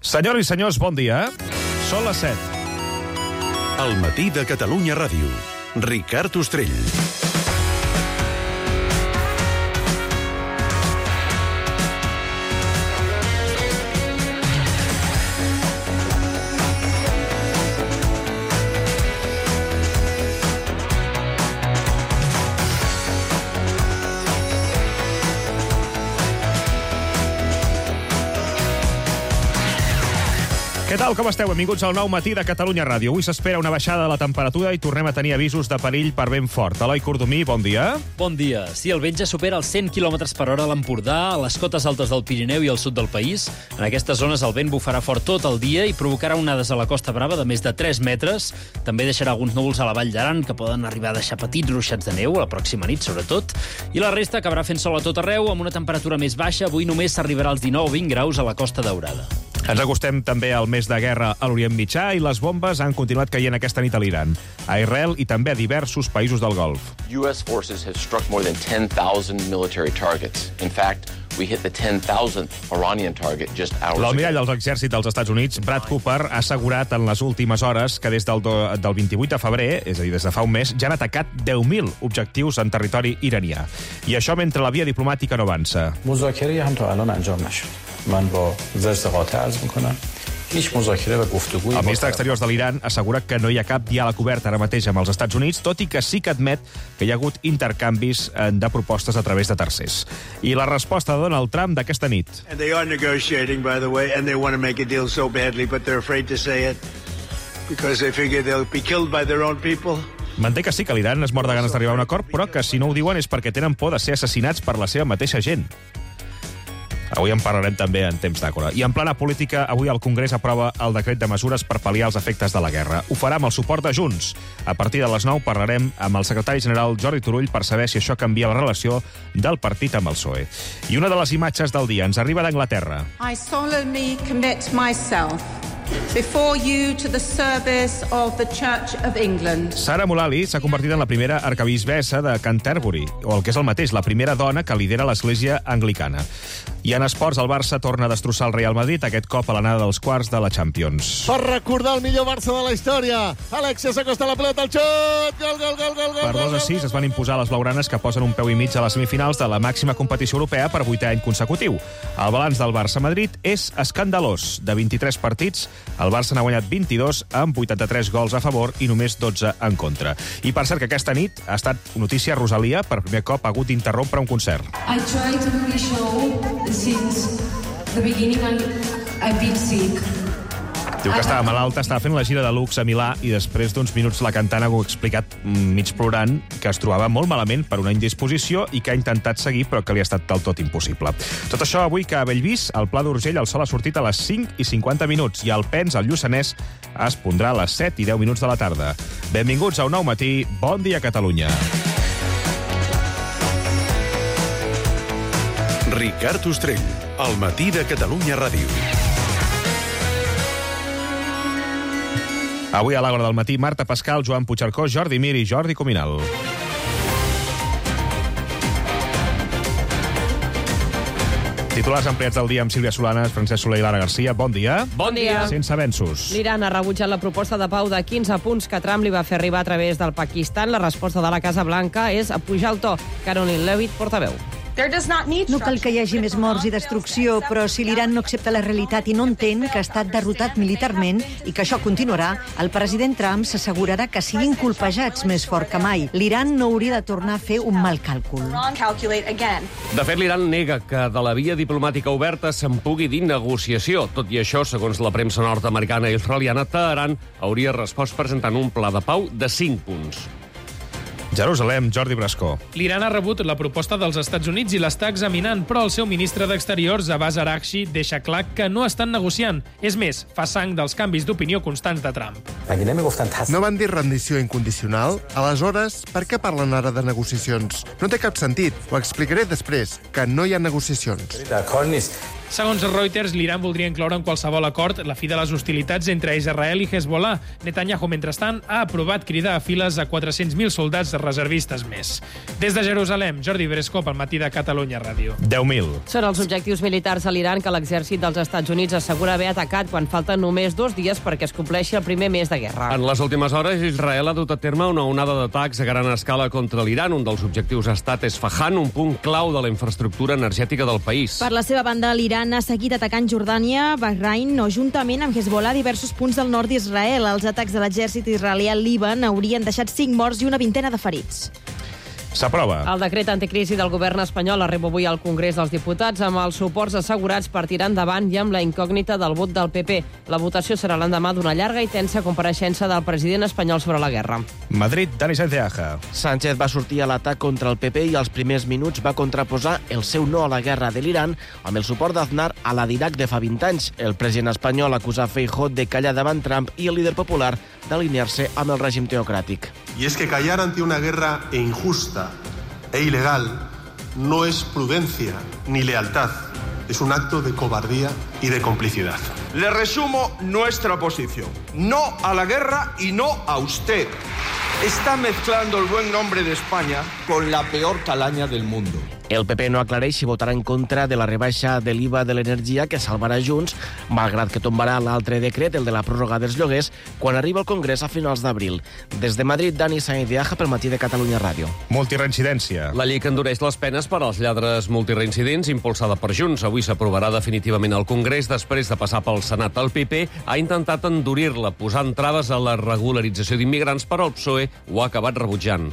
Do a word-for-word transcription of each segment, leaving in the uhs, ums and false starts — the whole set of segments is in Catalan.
Senyores i senyors, bon dia. Són les set. Al matí de Catalunya Ràdio. Ricard Ostrell. Què tal, com esteu? Benvinguts al nou matí de Catalunya Ràdio. Avui s'espera una baixada de la temperatura i tornem a tenir avisos de perill per vent fort. Eloi Cordomí, bon dia. Bon dia. Sí, el vent ja supera els cent quilòmetres per hora a l'Empordà, a les cotes altes del Pirineu i al sud del país. En aquestes zones el vent bufarà fort tot el dia i provocarà onades a la Costa Brava de més de tres metres. També deixarà alguns núvols a la Vall d'Aran que poden arribar a deixar petits ruixats de neu, a la pròxima nit, sobretot. I la resta acabarà fent sol a tot arreu, amb una temperatura més baixa. Avui només s'arribarà als dinou o vint graus a la Costa Daurada. Ens acostem també al mes de guerra a l'Orient Mitjà i les bombes han continuat caient aquesta nit a l'Iran, a Israel i també a diversos països del Golf. U S forces have struck more than ten thousand military targets. In fact, we hit the ten thousandth Iranian target just hours ago. L'almirall dels exèrcits dels Estats Units, Brad Cooper, ha assegurat en les últimes hores que des del, do, del vint-i-vuit de febrer, és a dir, des de fa un mes, ja han atacat deu mil objectius en territori iranià. I això mentre la via diplomàtica no avança. مذاکره هم تا الان انجام نشد. من با ضد قاطع عرض میکنم. هیچ مذاکره و گفتگویی. El ministre d'Exteriors de l'Iran assegura que no hi ha cap diàleg obert ara mateix amb els Estats Units, tot i que sí que admet que hi ha hagut intercanvis de propostes a través de tercers. I la resposta de Donald Trump d'aquesta nit. And they are negotiating, by the way, and they want to make a deal so badly, but they're afraid to say it because they figure they'll be killed by their own people. Manté que sí que l'Iran es mor de ganes d'arribar a un acord, però que si no ho diuen és perquè tenen por de ser assassinats per la seva mateixa gent. Avui en parlarem també en temps d'àcora. I en plana política, avui el Congrés aprova el decret de mesures per pal·liar els efectes de la guerra. Ho farà amb el suport de Junts. A partir de les nou parlarem amb el secretari general Jordi Turull per saber si això canvia la relació del partit amb el P S O E. I una de les imatges del dia ens arriba d'Anglaterra. I solemnly commit myself before you to the service of the Church of England. Sara Mullally s'ha convertit en la primera arquebisbessa de Canterbury, o el que és el mateix, la primera dona que lidera l'església anglicana. I en esports, el Barça torna a destrossar el Real Madrid, aquest cop a l'anada dels quarts de la Champions. Per recordar el millor Barça de la història, Alexia s'acosta la pelota al xut, gol, gol, gol, gol, gol. Per dos a sis es van imposar les blaugranes que posen un peu i mig a les semifinals de la màxima competició europea per vuitè any consecutiu. El balanç del Barça-Madrid és escandalós. De vint-i-tres partits, el Barça n'ha guanyat vint-i-dos amb vuitanta-tres gols a favor i només dotze en contra. I per cert que aquesta nit ha estat notícia Rosalia, per primer cop ha hagut d'interrompre un concert. I tried to do this show since the beginning and I've been sick. Diu que estava malalta, estava fent la gira de Lux a Milà i després d'uns minuts la cantant ha explicat, mig plorant, que es trobava molt malament per una indisposició i que ha intentat seguir però que li ha estat del tot impossible. Tot això avui que a Bellvís, al Pla d'Urgell, el sol ha sortit a les cinc i cinquanta minuts i al Pens, al Lluçanès, es pondrà a les set i deu minuts de la tarda. Benvinguts a un nou matí. Bon dia, Catalunya. Ricard Ostrell, al matí de Catalunya Ràdio. Avui a l'Àgora del matí, Marta Pascal, Joan Puigcercós, Jordi Mir i Jordi Cominal. Titulars ampliats del dia amb Sílvia Solanes, Francesc Soler i Lara Garcia. Bon dia. Bon dia. Sense avenços. L'Iran ha rebutjat la proposta de pau de quinze punts que Trump li va fer arribar a través del Pakistan. La resposta de la Casa Blanca és pujar el to. Caroline Levitt, portaveu. No cal que hi hagi més morts i destrucció, però si l'Iran no accepta la realitat i no entén que ha estat derrotat militarment i que això continuarà, el president Trump s'assegurarà que siguin colpejats més fort que mai. L'Iran no hauria de tornar a fer un mal càlcul. De fet, l'Iran nega que de la via diplomàtica oberta se'n pugui dir negociació. Tot i això, segons la premsa nord-americana i israeliana, Teheran hauria respost presentant un pla de pau de cinc punts. Jerusalem, Jordi Brascó. L'Iran ha rebut la proposta dels Estats Units i l'està examinant, però el seu ministre d'Exteriors, Abbas Araghchi, deixa clar que no estan negociant. És més, fa sang dels canvis d'opinió constants de Trump. No van dir rendició incondicional? Aleshores, per què parlen ara de negociacions? No té cap sentit. Ho explicaré després, que no hi ha negociacions. Segons Reuters, l'Iran voldria incloure en qualsevol acord la fi de les hostilitats entre Israel i Hezbollah. Netanyahu, mentrestant, ha aprovat cridar a files a quatre-cents mil soldats reservistes més. Des de Jerusalem, Jordi Bresco, pel matí de Catalunya Ràdio. deu mil. Són els objectius militars a l'Iran que l'exèrcit dels Estats Units assegura haver atacat quan falten només dos dies perquè es compleixi el primer mes de guerra. En les últimes hores, Israel ha dut a terme una onada d'atacs a gran escala contra l'Iran. Un dels objectius ha estat Esfahan, un punt clau de la infraestructura energètica del país. Per la seva banda, l'Iran ha seguit atacant Jordània, Bahrain o, juntament amb Hezbollah, diversos punts del nord d'Israel. Els atacs de l'exèrcit israelià al Líban haurien deixat cinc morts i una vintena de ferits. S'aprova. El decret anticrisi del govern espanyol arriba avui al Congrés dels Diputats amb els suports assegurats per tirar endavant i amb la incògnita del vot del P P. La votació serà l'endemà d'una llarga i tensa compareixença del president espanyol sobre la guerra. Madrid, Dani Sánchez de Aja. Sánchez va sortir a l'atac contra el P P i als primers minuts va contraposar el seu no a la guerra de l'Iran amb el suport d'Aznar a la d'Iraq de fa vint anys. El president espanyol acusa Feijóo de callar davant Trump i el líder popular d'alinear-se amb el règim teocràtic. Y es que callar ante una guerra e injusta e ilegal no es prudencia ni lealtad, es un acto de cobardía y de complicidad. Le resumo nuestra posición. No a la guerra y no a usted. Está mezclando el buen nombre de España con la peor calaña del mundo. El P P no aclareix si votarà en contra de la rebaixa de l'I V A de l'energia que salvarà Junts, malgrat que tombarà l'altre decret, el de la pròrroga dels lloguers, quan arriba al Congrés a finals d'abril. Des de Madrid, Dani Sáenz de Aja pel matí de Catalunya Ràdio. Multireincidència. La llei que endureix les penes per als lladres multireincidents, impulsada per Junts, avui s'aprovarà definitivament al Congrés després de passar pel Senat. El P P ha intentat endurir-la, posant traves a la regularització d'immigrants, però el P S O E ho ha acabat rebutjant.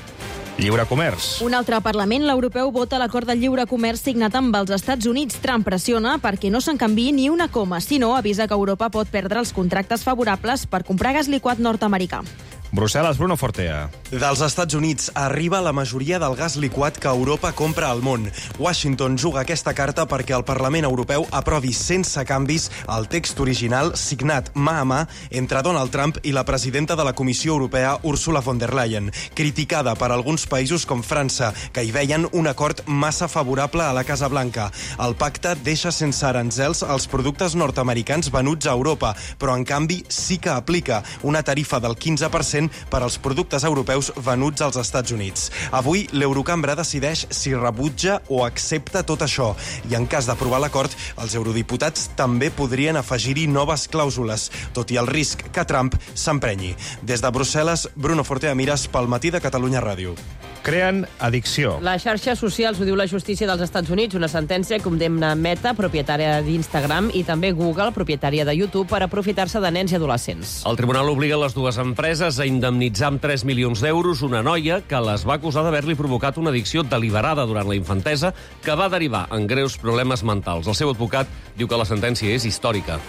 Lliure comerç. Un altre Parlament, l'europeu, vota l'acord de lliure comerç signat amb els Estats Units. Trump pressiona perquè no se'n canviï ni una coma, si no, avisa que Europa pot perdre els contractes favorables per comprar gas liquat nord-americà. Brussel·les, Bruno Fortea. Dels Estats Units arriba la majoria del gas liquat que Europa compra al món. Washington juga aquesta carta perquè el Parlament Europeu aprovi sense canvis el text original signat mà a mà entre Donald Trump i la presidenta de la Comissió Europea, Ursula von der Leyen, criticada per alguns països com França, que hi veien un acord massa favorable a la Casa Blanca. El pacte deixa sense aranzels els productes nord-americans venuts a Europa, però en canvi sí que aplica una tarifa del quinze per cent per als productes europeus venuts als Estats Units. Avui, l'Eurocambra decideix si rebutja o accepta tot això. I en cas d'aprovar l'acord, els eurodiputats també podrien afegir-hi noves clàusules, tot i el risc que Trump s'emprenyi. Des de Brussel·les, Bruno Fortea Mires pel matí de Catalunya Ràdio. Creen addicció. Les xarxes socials, ho diu la justícia dels Estats Units, una sentència condemna Meta, propietària d'Instagram, i també Google, propietària de YouTube, per aprofitar-se de nens i adolescents. El tribunal obliga les dues empreses a indemnitzar amb tres milions d'euros una noia que les va acusar d'haver-li provocat una addicció deliberada durant la infantesa que va derivar en greus problemes mentals. El seu advocat diu que la sentència és històrica.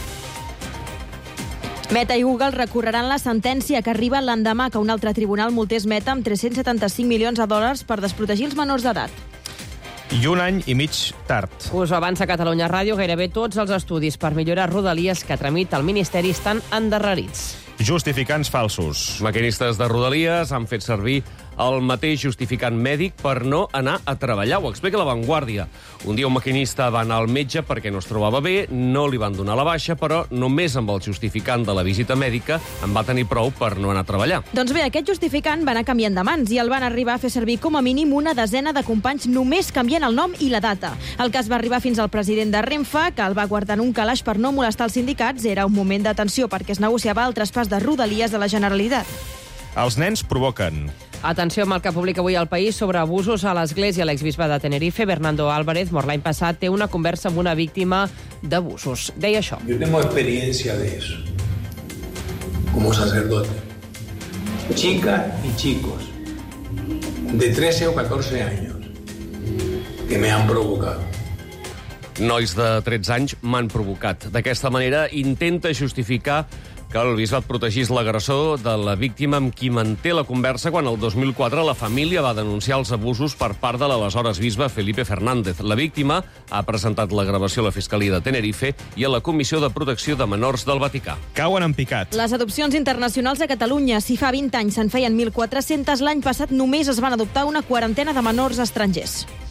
Meta i Google recorreran la sentència que arriba l'endemà que un altre tribunal multés Meta amb tres-cents setanta-cinc milions de dòlars per desprotegir els menors d'edat. I un any i mig tard. Us avança Catalunya Ràdio, gairebé tots els estudis per millorar Rodalies que tramita el Ministeri estan endarrerits. Justificants falsos. Maquinistes de Rodalies han fet servir el mateix justificant mèdic per no anar a treballar. Ho explica La Vanguardia. Un dia un maquinista va anar al metge perquè no es trobava bé, no li van donar la baixa, però només amb el justificant de la visita mèdica en va tenir prou per no anar a treballar. Doncs bé, aquest justificant va anar canviant de mans i el van arribar a fer servir com a mínim una desena de companys només canviant el nom i la data. El cas va arribar fins al president de Renfe, que el va guardar en un calaix per no molestar els sindicats. Era un moment de tensió perquè es negociava el traspàs de Rodalies de la Generalitat. Els nens provoquen. Atenció amb el que publica avui El País sobre abusos a l'Església. L'exbisbe de Tenerife, Bernardo Álvarez, mort l'any passat, té una conversa amb una víctima d'abusos. Deia això. Yo tengo experiencia de eso, como sacerdote. Chicas y chicos de trece o catorce años que me han provocado. Nois de tretze anys m'han provocat. D'aquesta manera intenta justificar que el bisbat protegís l'agressor de la víctima amb qui manté la conversa quan el dos mil quatre la família va denunciar els abusos per part de l'aleshores bisbe Felipe Fernández. La víctima ha presentat la gravació a la Fiscalia de Tenerife i a la Comissió de Protecció de Menors del Vaticà. Cauen en picat. Les adopcions internacionals a Catalunya, si fa vint anys se'n feien mil quatre-cents, l'any passat només es van adoptar una quarantena de menors estrangers.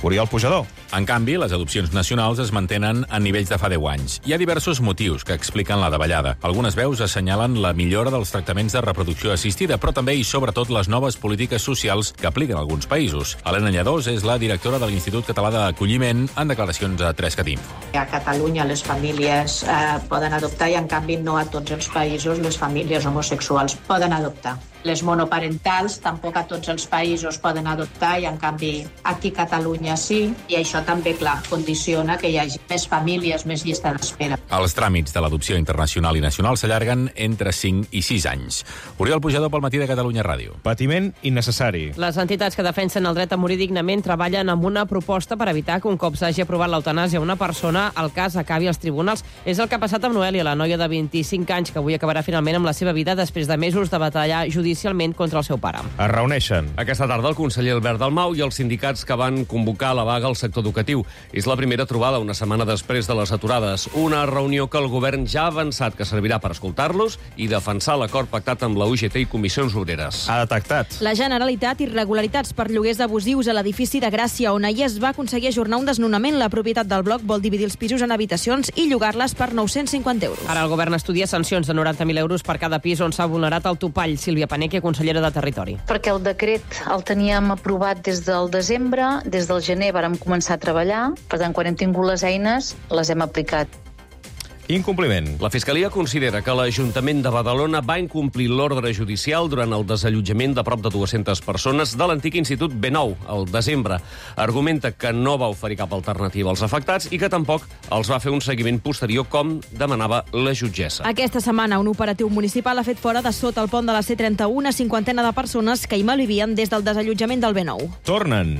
Oriol Pujador. En canvi, les adopcions nacionals es mantenen a nivells de fa deu anys. Hi ha diversos motius que expliquen la davallada. Algunes veus assenyalen la millora dels tractaments de reproducció assistida, però també i sobretot les noves polítiques socials que apliquen alguns països. Helena Lladós és la directora de l'Institut Català d'Acolliment en declaracions a tres cat info. A Catalunya les famílies eh, poden adoptar i, en canvi, no a tots els països les famílies homosexuals poden adoptar. Les monoparentals tampoc a tots els països poden adoptar i, en canvi, aquí a Catalunya sí. I això també, clar, condiciona que hi hagi més famílies, més llista d'espera. Els tràmits de l'adopció internacional i nacional s'allarguen entre cinc i sis anys. Oriol Pujador pel Matí de Catalunya Ràdio. Patiment innecessari. Les entitats que defensen el dret a morir dignament treballen amb una proposta per evitar que un cop s'hagi aprovat l'eutanàsia a una persona, el cas acabi als tribunals. És el que ha passat amb Noelia, la noia de vint-i-cinc anys, que avui acabarà finalment amb la seva vida després de mesos de batallar judicialment contra el seu pare. Es reuneixen. Aquesta tarda el conseller Albert Dalmau i els sindicats que van convocar la vaga al sector educatiu. És la primera trobada una setmana després de les aturades. Una reunió que el govern ja ha avançat que servirà per escoltar-los i defensar l'acord pactat amb la U G T i Comissions Obreres. Ha detectat. La Generalitat irregularitats per lloguers abusius a l'edifici de Gràcia, on ahir es va aconseguir ajornar un desnonament. La propietat del bloc vol dividir els pisos en habitacions i llogar-les per nou-cents cinquanta euros. Ara el govern estudia sancions de noranta mil euros per cada pis on s'ha vulnerat el topall. Sílvia Paneque, consellera de Territori. Perquè el decret el teníem aprovat des del desembre, des del gener vàrem començar a treballar, per tant, quan hem tingut les eines, les hem aplicat. Incompliment. La Fiscalia considera que l'Ajuntament de Badalona va incomplir l'ordre judicial durant el desallotjament de prop de dues-centes persones de l'antic Institut B nou, al desembre. Argumenta que no va oferir cap alternativa als afectats i que tampoc els va fer un seguiment posterior com demanava la jutgessa. Aquesta setmana un operatiu municipal ha fet fora de sota el pont de la C trenta u una cinquantena de persones que hi malvivien des del desallotjament del B nou. Tornen.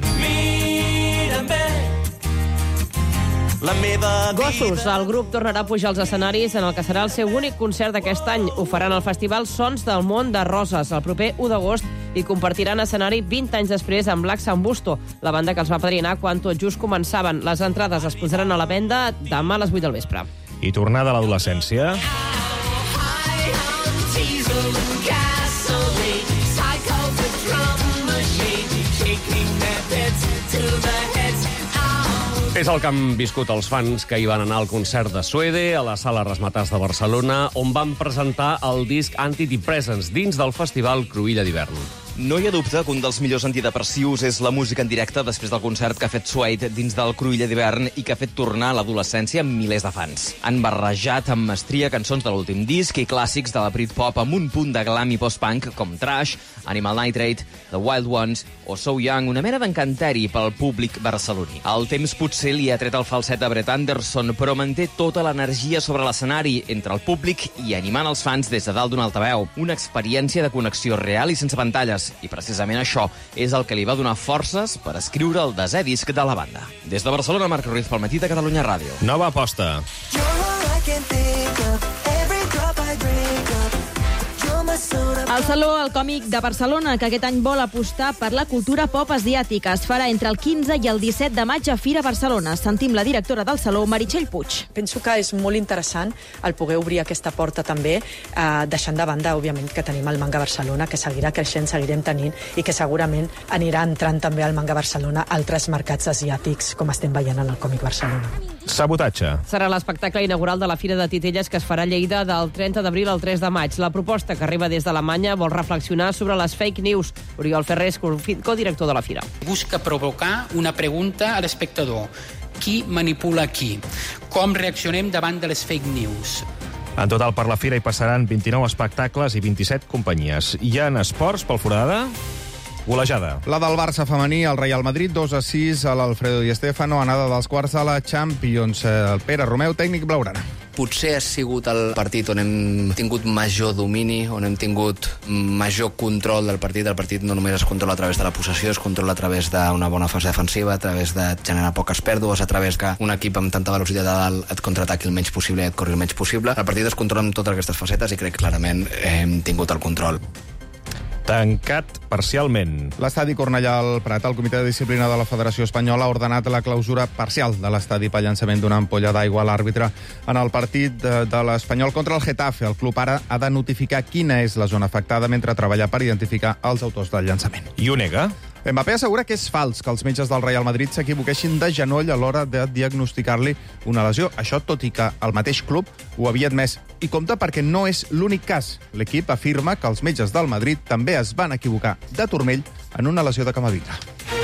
Mira'm bé. La meva Gossos, el grup tornarà a pujar als escenaris en el que serà el seu únic concert d'aquest any. Ho faran al Festival Sons del Món de Roses el proper u d'agost i compartiran escenari vint anys després amb Black Sambusto, la banda que els va padrinar quan tot just començaven. Les entrades es posaran a la venda demà a les vuit del vespre. I tornada a l'adolescència. És el que han viscut els fans que hi van anar al concert de Suede, a la Sala Ramatàs de Barcelona, on van presentar el disc Antidepressants dins del festival Cruïlla d'hivern. No hi ha dubte que un dels millors antidepressius és la música en directe després del concert que ha fet Suede dins del Cruïlla d'hivern i que ha fet tornar a l'adolescència amb milers de fans. Han barrejat amb mestria cançons de l'últim disc i clàssics de la Britpop amb un punt de glam i post-punk com Trash, Animal Nitrate, The Wild Ones o So Young, una mena d'encanteri pel públic barceloní. El temps potser li ha tret el falset a Brett Anderson, però manté tota l'energia sobre l'escenari entre el públic i animant els fans des de dalt d'un altaveu. Una experiència de connexió real i sense pantalles. I precisament això és el que li va donar forces per escriure el desè disc de la banda. Des de Barcelona, Marc Ruiz pel Matí de Catalunya Ràdio. Nova aposta. El Saló El Còmic de Barcelona, que aquest any vol apostar per la cultura pop asiàtica, es farà entre el quinze i el disset de maig a Fira Barcelona. Sentim la directora del Saló, Meritxell Puig. Penso que és molt interessant el poder obrir aquesta porta també, eh, deixant de banda, òbviament, que tenim el Manga Barcelona, que seguirà creixent, seguirem tenint, i que segurament anirà entrant també al Manga Barcelona altres mercats asiàtics, com estem veient en el Còmic Barcelona. Sabotatge. Serà l'espectacle inaugural de la Fira de Titelles que es farà a Lleida del trenta d'abril al tres de maig. La proposta que arriba des d'Alemanya vol reflexionar sobre les fake news. Oriol Ferrés, codirector de la Fira. Busca provocar una pregunta a l'espectador. Qui manipula qui? Com reaccionem davant de les fake news? En total, per la Fira hi passaran vint-i-nou espectacles i vint-i-set companyies. Hi ha esports pel Foradada? Golejada. La del Barça femení, el Real Madrid, dos a sis a l'Alfredo Di Stéfano, anada dels quarts a la Champions. El Pere Romeu, tècnic blaugrana. Potser ha sigut el partit on hem tingut major domini, on hem tingut major control del partit. El partit no només es controla a través de la possessió, es controla a través d'una bona fase defensiva, a través de generar poques pèrdues, a través que un equip amb tanta velocitat a dalt et contraataqui el menys possible i et corri el menys possible. El partit es controla amb totes aquestes facetes i crec que clarament hem tingut el control. Tancat parcialment. L'estadi Cornellà al Prat, el Comitè de Disciplina de la Federació Espanyola ha ordenat la clausura parcial de l'estadi per llançament d'una ampolla d'aigua a l'àrbitre en el partit de, de l'Espanyol contra el Getafe. El club ara ha de notificar quina és la zona afectada mentre treballa per identificar els autors del llançament. I ho nega? Mbappé assegura que és fals que els metges del Real Madrid s'equivoquessin de genoll a l'hora de diagnosticar-li una lesió. Això tot i que el mateix club ho havia admès. I compte perquè no és l'únic cas. L'equip afirma que els metges del Madrid també es van equivocar de turmell en una lesió de Camavinga.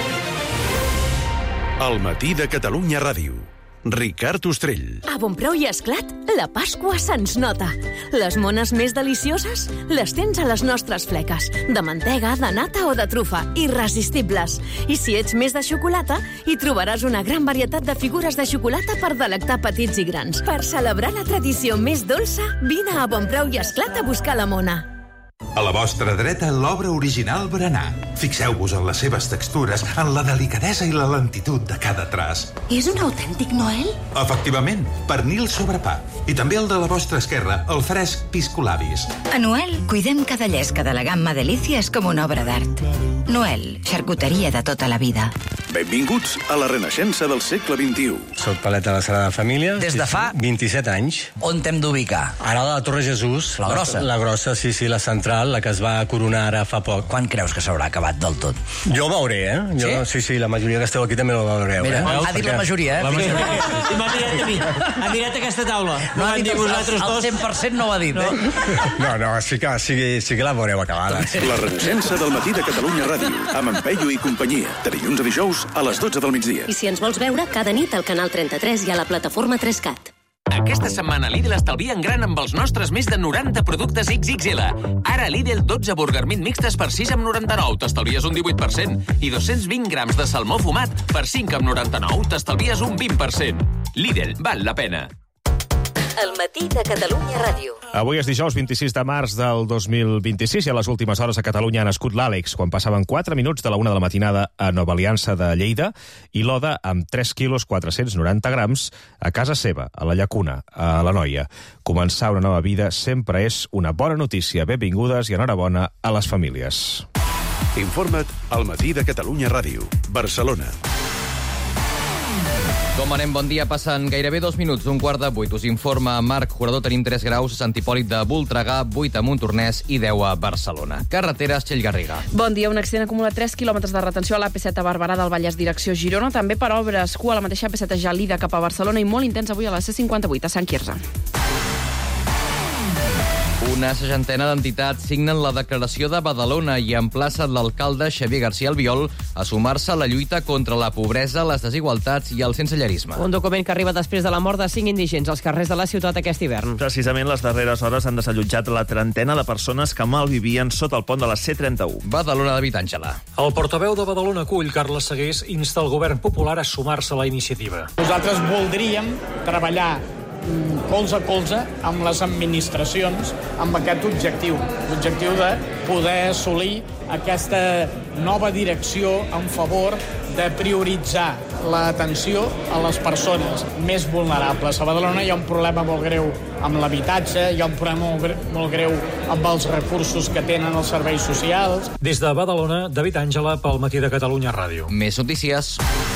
El matí de Catalunya Ràdio. Ricard Ostrell. A Bonpreu i Esclat, la Pasqua se'ns nota. Les mones més delicioses les tens a les nostres fleques. De mantega, de nata o de trufa. Irresistibles. I si ets més de xocolata, hi trobaràs una gran varietat de figures de xocolata per delectar petits i grans. Per celebrar la tradició més dolça, vine a Bonpreu i Esclat a buscar la mona. A la vostra dreta, l'obra original berenar. Fixeu-vos en les seves textures, en la delicadesa i la lentitud de cada traç. És un autèntic Noel? Efectivament, pernil sobre pa. I també el de la vostra esquerra, el fresc piscolabis. A Noel, cuidem cada llesca de la gamma Delícies com una obra d'art. Noel, xarcuteria de tota la vida. Benvinguts a la renaixença del segle vint-i-u. Soc paleta de la Sagrada Família. Des de fa... vint-i-set anys. On t'hem d'ubicar? Ara la Torre Jesús. La grossa? La, la grossa, sí, sí, la central, la que es va coronar ara fa poc. Quan creus que s'haurà acabat del tot? Jo ho veuré, eh? Jo, sí? Sí, sí, la majoria que esteu aquí també ho veureu. Mira, eh? ha dit la majoria, eh? La majoria. I m'ha mirat a mi. Ha mirat aquesta taula. No, no ha dit vosaltres dos. El cent per cent no ho ha dit, eh? No, no, sí que, sí, sí que la veureu acabada. La renaixença del matí de Catalunya Ràdio, amb en Peyu i companyia, de dilluns a dijous a les dotze del migdia. I si ens vols veure, cada nit al canal trenta-tres i a la plataforma tres cat. Aquesta setmana Lidl estalvia en gran amb els nostres més de noranta productes ics ics ele. Ara a Lidl dotze burger meat mixtes per sis amb noranta-nou, t'estalvies un divuit per cent. I dos-cents vint grams de salmó fumat per cinc amb noranta-nou, t'estalvies un vint per cent. Lidl, val la pena. El matí de Catalunya Ràdio. Avui és dijous vint-i-sis de març del dos mil vint-i-sis i a les últimes hores a Catalunya ha nascut l'Àlex, quan passaven quatre minuts de la una de la matinada a Nova Aliança de Lleida i l'Oda amb tres quilos quatre-cents noranta grams a casa seva, a la Llacuna, a l'Anoia. Començar una nova vida sempre és una bona notícia. Benvingudes i enhorabona a les famílies. Informa't al matí de Catalunya Ràdio. Barcelona. Com anem? Bon dia. Passen gairebé dos minuts, un quart de vuit. Us informa Marc Jurador. Tenim tres graus a Sant Hipòlit de Voltregà, vuit a Montornès i deu a Barcelona. Carreteres, Txell Garriga. Bon dia. Un accident acumulat tres quilòmetres de retenció a l'A P set a Barberà del Vallès, direcció Girona. També per obres, cua a la mateixa A P set a Gelida cap a Barcelona i molt intens avui a la C cinquanta-vuit a Sant Quirze. Una seixantena d'entitats signen la declaració de Badalona i emplacen l'alcalde Xavier García Albiol a sumar-se a la lluita contra la pobresa, les desigualtats i el sensellarisme. Un document que arriba després de la mort de cinc indigents als carrers de la ciutat aquest hivern. Precisament les darreres hores han desallotjat la trentena de persones que malvivien sota el pont de la C trenta-u. Badalona, David Àngela. El portaveu de Badalona Acull, Carles Segués, insta el govern popular a sumar-se a la iniciativa. Nosaltres voldríem treballar colze a colze amb les administracions amb aquest objectiu, l'objectiu de poder assolir aquesta nova direcció en favor de prioritzar l'atenció a les persones més vulnerables. A Badalona hi ha un problema molt greu amb l'habitatge, hi ha un problema molt greu amb els recursos que tenen els serveis socials. Des de Badalona, David Àngela, pel matí de Catalunya Ràdio. Més notícies.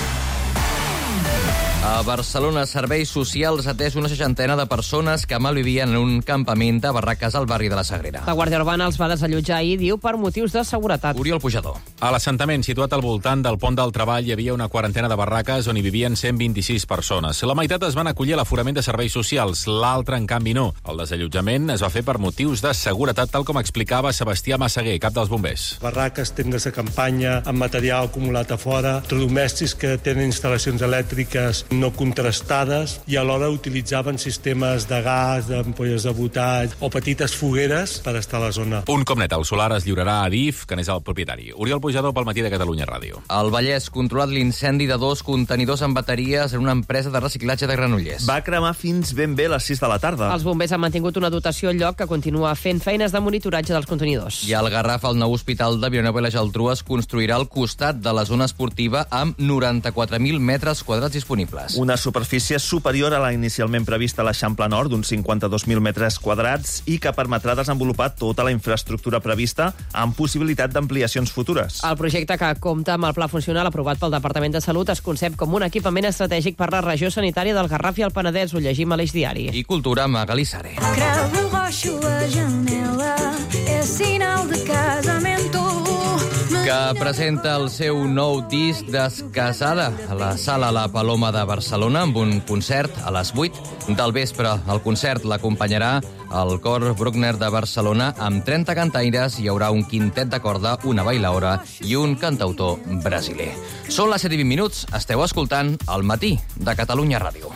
A Barcelona, serveis socials ha atès una seixantena de persones que malvivien en un campament de barraques al barri de la Sagrera. La Guàrdia Urbana els va desallotjar ahir, diu, per motius de seguretat. Oriol Pujador. A l'assentament situat al voltant del pont del Treball hi havia una quarantena de barraques on hi vivien cent vint-i-sis persones. La meitat es van acollir a l'aforament de serveis socials, l'altra, en canvi, no. El desallotjament es va fer per motius de seguretat, tal com explicava Sebastià Massaguer, cap dels bombers. Barraques, tendes de campanya, amb material acumulat a fora, electrodomèstics que tenen instal·lacions elèctriques no contrastades i alhora utilitzaven sistemes de gas, d'ampolles de butall o petites fogueres per estar a la zona. Un cop net, el solar es lliurarà a Adif, que n'és el propietari. Oriol Pujador pel matí de Catalunya Ràdio. El Vallès controlat l'incendi de dos contenidors amb bateries en una empresa de reciclatge de Granollers. Va cremar fins ben bé a les sis de la tarda. Els bombers han mantingut una dotació al lloc que continua fent feines de monitoratge dels contenidors. I al Garraf, el nou hospital de Vilanova i la Geltrú es construirà al costat de la zona esportiva amb noranta-quatre mil metres quadrats disponibles. Una superfície superior a la inicialment prevista a l'Eixample Nord, d'uns cinquanta-dos mil metres quadrats, i que permetrà desenvolupar tota la infraestructura prevista amb possibilitat d'ampliacions futures. El projecte, que compta amb el pla funcional aprovat pel Departament de Salut, es concep com un equipament estratègic per la regió sanitària del Garraf i el Penedès. Ho llegim a l'Eix Diari. I cultura, Magali Sare. Creu roxo a janela, é sinal de casamento. que presenta el seu nou disc Descasada a la Sala La Paloma de Barcelona amb un concert a les vuit del vespre. El concert l'acompanyarà el Cor Bruckner de Barcelona amb trenta cantaires. Hi haurà un quintet de corda, una bailaora i un cantautor brasiler. Són les set i vint minuts. Esteu escoltant El matí de Catalunya Ràdio.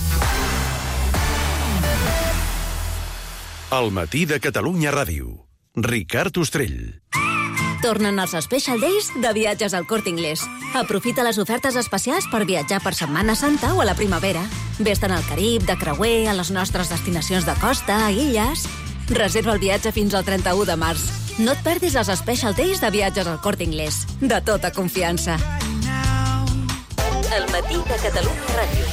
El matí de Catalunya Ràdio. Ricard Ostrell. Tornen els Special Days de Viatges al Corte Inglés. Aprofita les ofertes especials per viatjar per Setmana Santa o a la primavera. Vés-te'n al Carib, de creuer, a les nostres destinacions de costa, a illes. Reserva el viatge fins al trenta-u de març. No et perdis les Special Days de Viatges al Corte Inglés. De tota confiança. El matí de Catalunya Ràdio.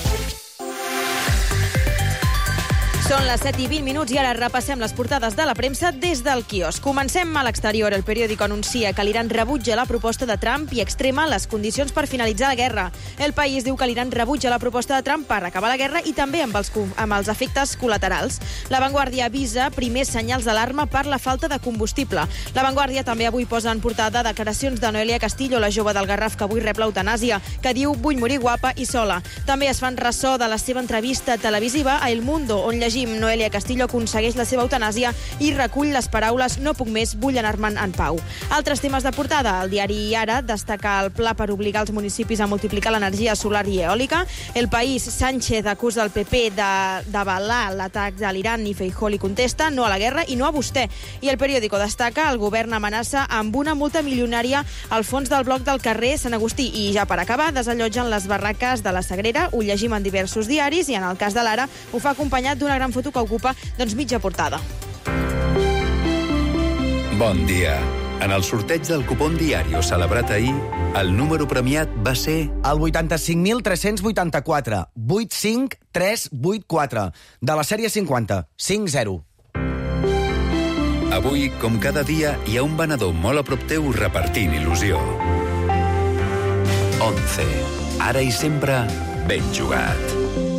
Són les set i vint minuts i ara repassem les portades de la premsa des del quiosc. Comencem a l'exterior. El periòdico anuncia que l'Iran rebutja la proposta de Trump i extrema les condicions per finalitzar la guerra. El País diu que l'Iran rebutja la proposta de Trump per acabar la guerra i també amb els, amb els efectes col·laterals. La Vanguardia avisa primers senyals d'alarma per la falta de combustible. La Vanguardia també avui posa en portada declaracions de Noelia Castillo, la jove del Garraf que avui rep l'eutanàsia, que diu vull morir guapa i sola. També es fan ressò de la seva entrevista televisiva a El Mundo, on llegim Noelia Castillo aconsegueix la seva eutanàsia i recull les paraules no puc més, vull anar-me'n en pau. Altres temes de portada. El diari Ara destaca el pla per obligar els municipis a multiplicar l'energia solar i eòlica. El País, Sánchez acusa el P P d'avalar l'atac de l'Iran i Feijóo li contesta no a la guerra i no a vostè. I el periòdico destaca el govern amenaça amb una multa milionària al fons del bloc del carrer Sant Agustí. I ja per acabar, desallotgen les barraques de la Sagrera. Ho llegim en diversos diaris i en el cas de l'Ara ho fa acompanyat d'una gran foto que ocupa doncs, mitja portada. Bon dia. En el sorteig del cupón Diario celebrat ahir, el número premiat va ser... El vuitanta-cinc mil tres-cents vuitanta-quatre, vuit cinc tres vuit quatre, de la sèrie cinquanta, cinc zero. Avui, com cada dia, hi ha un venedor molt a prop teu repartint il·lusió. Once. Ara i sempre, ben jugat.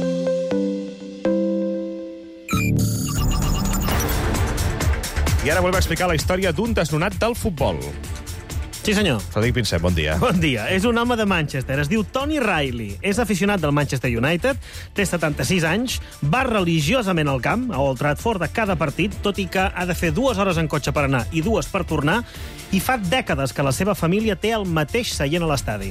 I ara volem explicar la història d'un desnonat del futbol. Sí, senyor. Frederic Pinsent, bon dia. Bon dia. És un home de Manchester. Es diu Tony Riley. És aficionat del Manchester United, té setanta-sis anys, va religiosament al camp, a Old Trafford, a cada partit, tot i que ha de fer dues hores en cotxe per anar i dues per tornar, i fa dècades que la seva família té el mateix seient a l'estadi.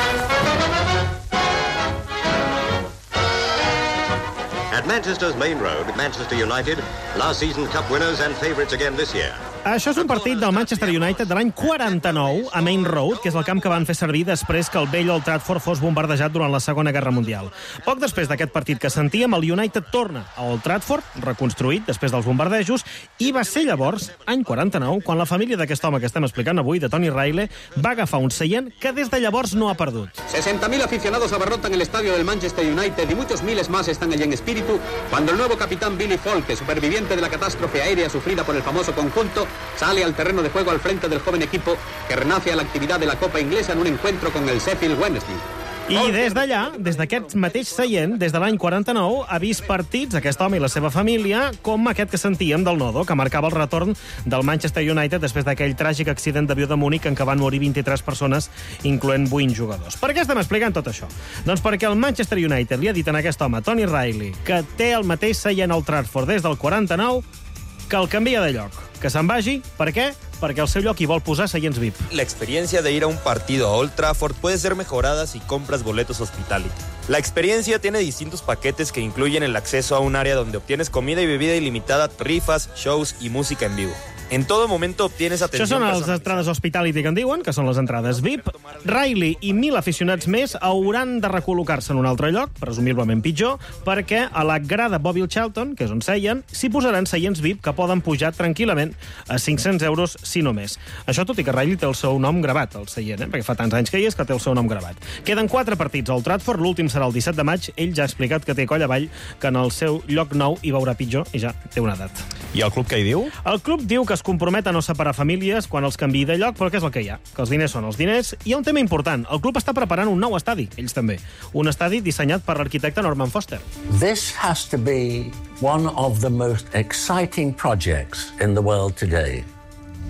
At Manchester's main road, Manchester United, last season cup winners and favourites again this year. Això és un partit del Manchester United de l'any quaranta-nou a Main Road, que és el camp que van fer servir després que el vell Old Trafford fos bombardejat durant la Segona Guerra Mundial. Poc després d'aquest partit que sentíem, el United torna a Old Trafford, reconstruït després dels bombardejos, i va ser llavors, any quaranta-nou, quan la família d'aquest home que estem explicant avui, de Tony Riley, va agafar un seient que des de llavors no ha perdut. sesenta mil aficionados abarrotan el estadio del Manchester United y muchos miles más están allí en espíritu cuando el nuevo capitán Billy Folke, superviviente de la catástrofe aérea sufrida por el famoso conjunto, sale al terreno de juego al frente del joven equipo que renace a la actividad de la Copa Inglesa en un encuentro con el Sheffield Wednesday. I des d'allà, des d'aquest mateix seient, des de l'any quaranta-nou, ha vist partits, aquest home i la seva família, com aquest que sentíem del Nodo, que marcava el retorn del Manchester United després d'aquell tràgic accident d'avió de Múnich en què van morir vint-i-tres persones, incloent vuit jugadors. Per què estem explicant tot això? Doncs perquè el Manchester United li ha dit a aquest home, Tony Riley, que té el mateix seient al Trafford des del quaranta-nou, que el canvia de lloc, que se'n vagi. Per què? Perquè al seu lloc hi vol posar seients V I P. La experiencia de ir a un partido a Old Trafford puede ser mejorada si compras boletos Hospitality. La experiencia tiene distintos paquetes que incluyen el acceso a un área donde obtienes comida y bebida ilimitada, rifas, shows y música en vivo. En todo momento obtienes atención. Això són les entrades Hospitality que en diuen, que són les entrades V I P. Riley i mil aficionats més hauran de recol·locar-se en un altre lloc, presumiblement pitjor, perquè a la grada Bobby Charlton, que és on seien, s'hi posaran seients V I P que poden pujar tranquil·lament a cinc-cents euros, si no més. Això tot i que Riley té el seu nom gravat, el seient, eh? perquè fa tants anys que hi és que té el seu nom gravat. Queden quatre partits al Trafford, l'últim serà el disset de maig. Ell ja ha explicat que té coll avall, que en el seu lloc nou hi veurà pitjor i ja té una edat. I el club què hi diu? El club diu que es compromet a no separar famílies quan els canviï de lloc, però què és el que hi ha? Que els diners són els diners. I hi ha un tema important. El club està preparant un nou estadi, ells també. Un estadi dissenyat per l'arquitecte Norman Foster. This has to be one of the most exciting projects in the world today.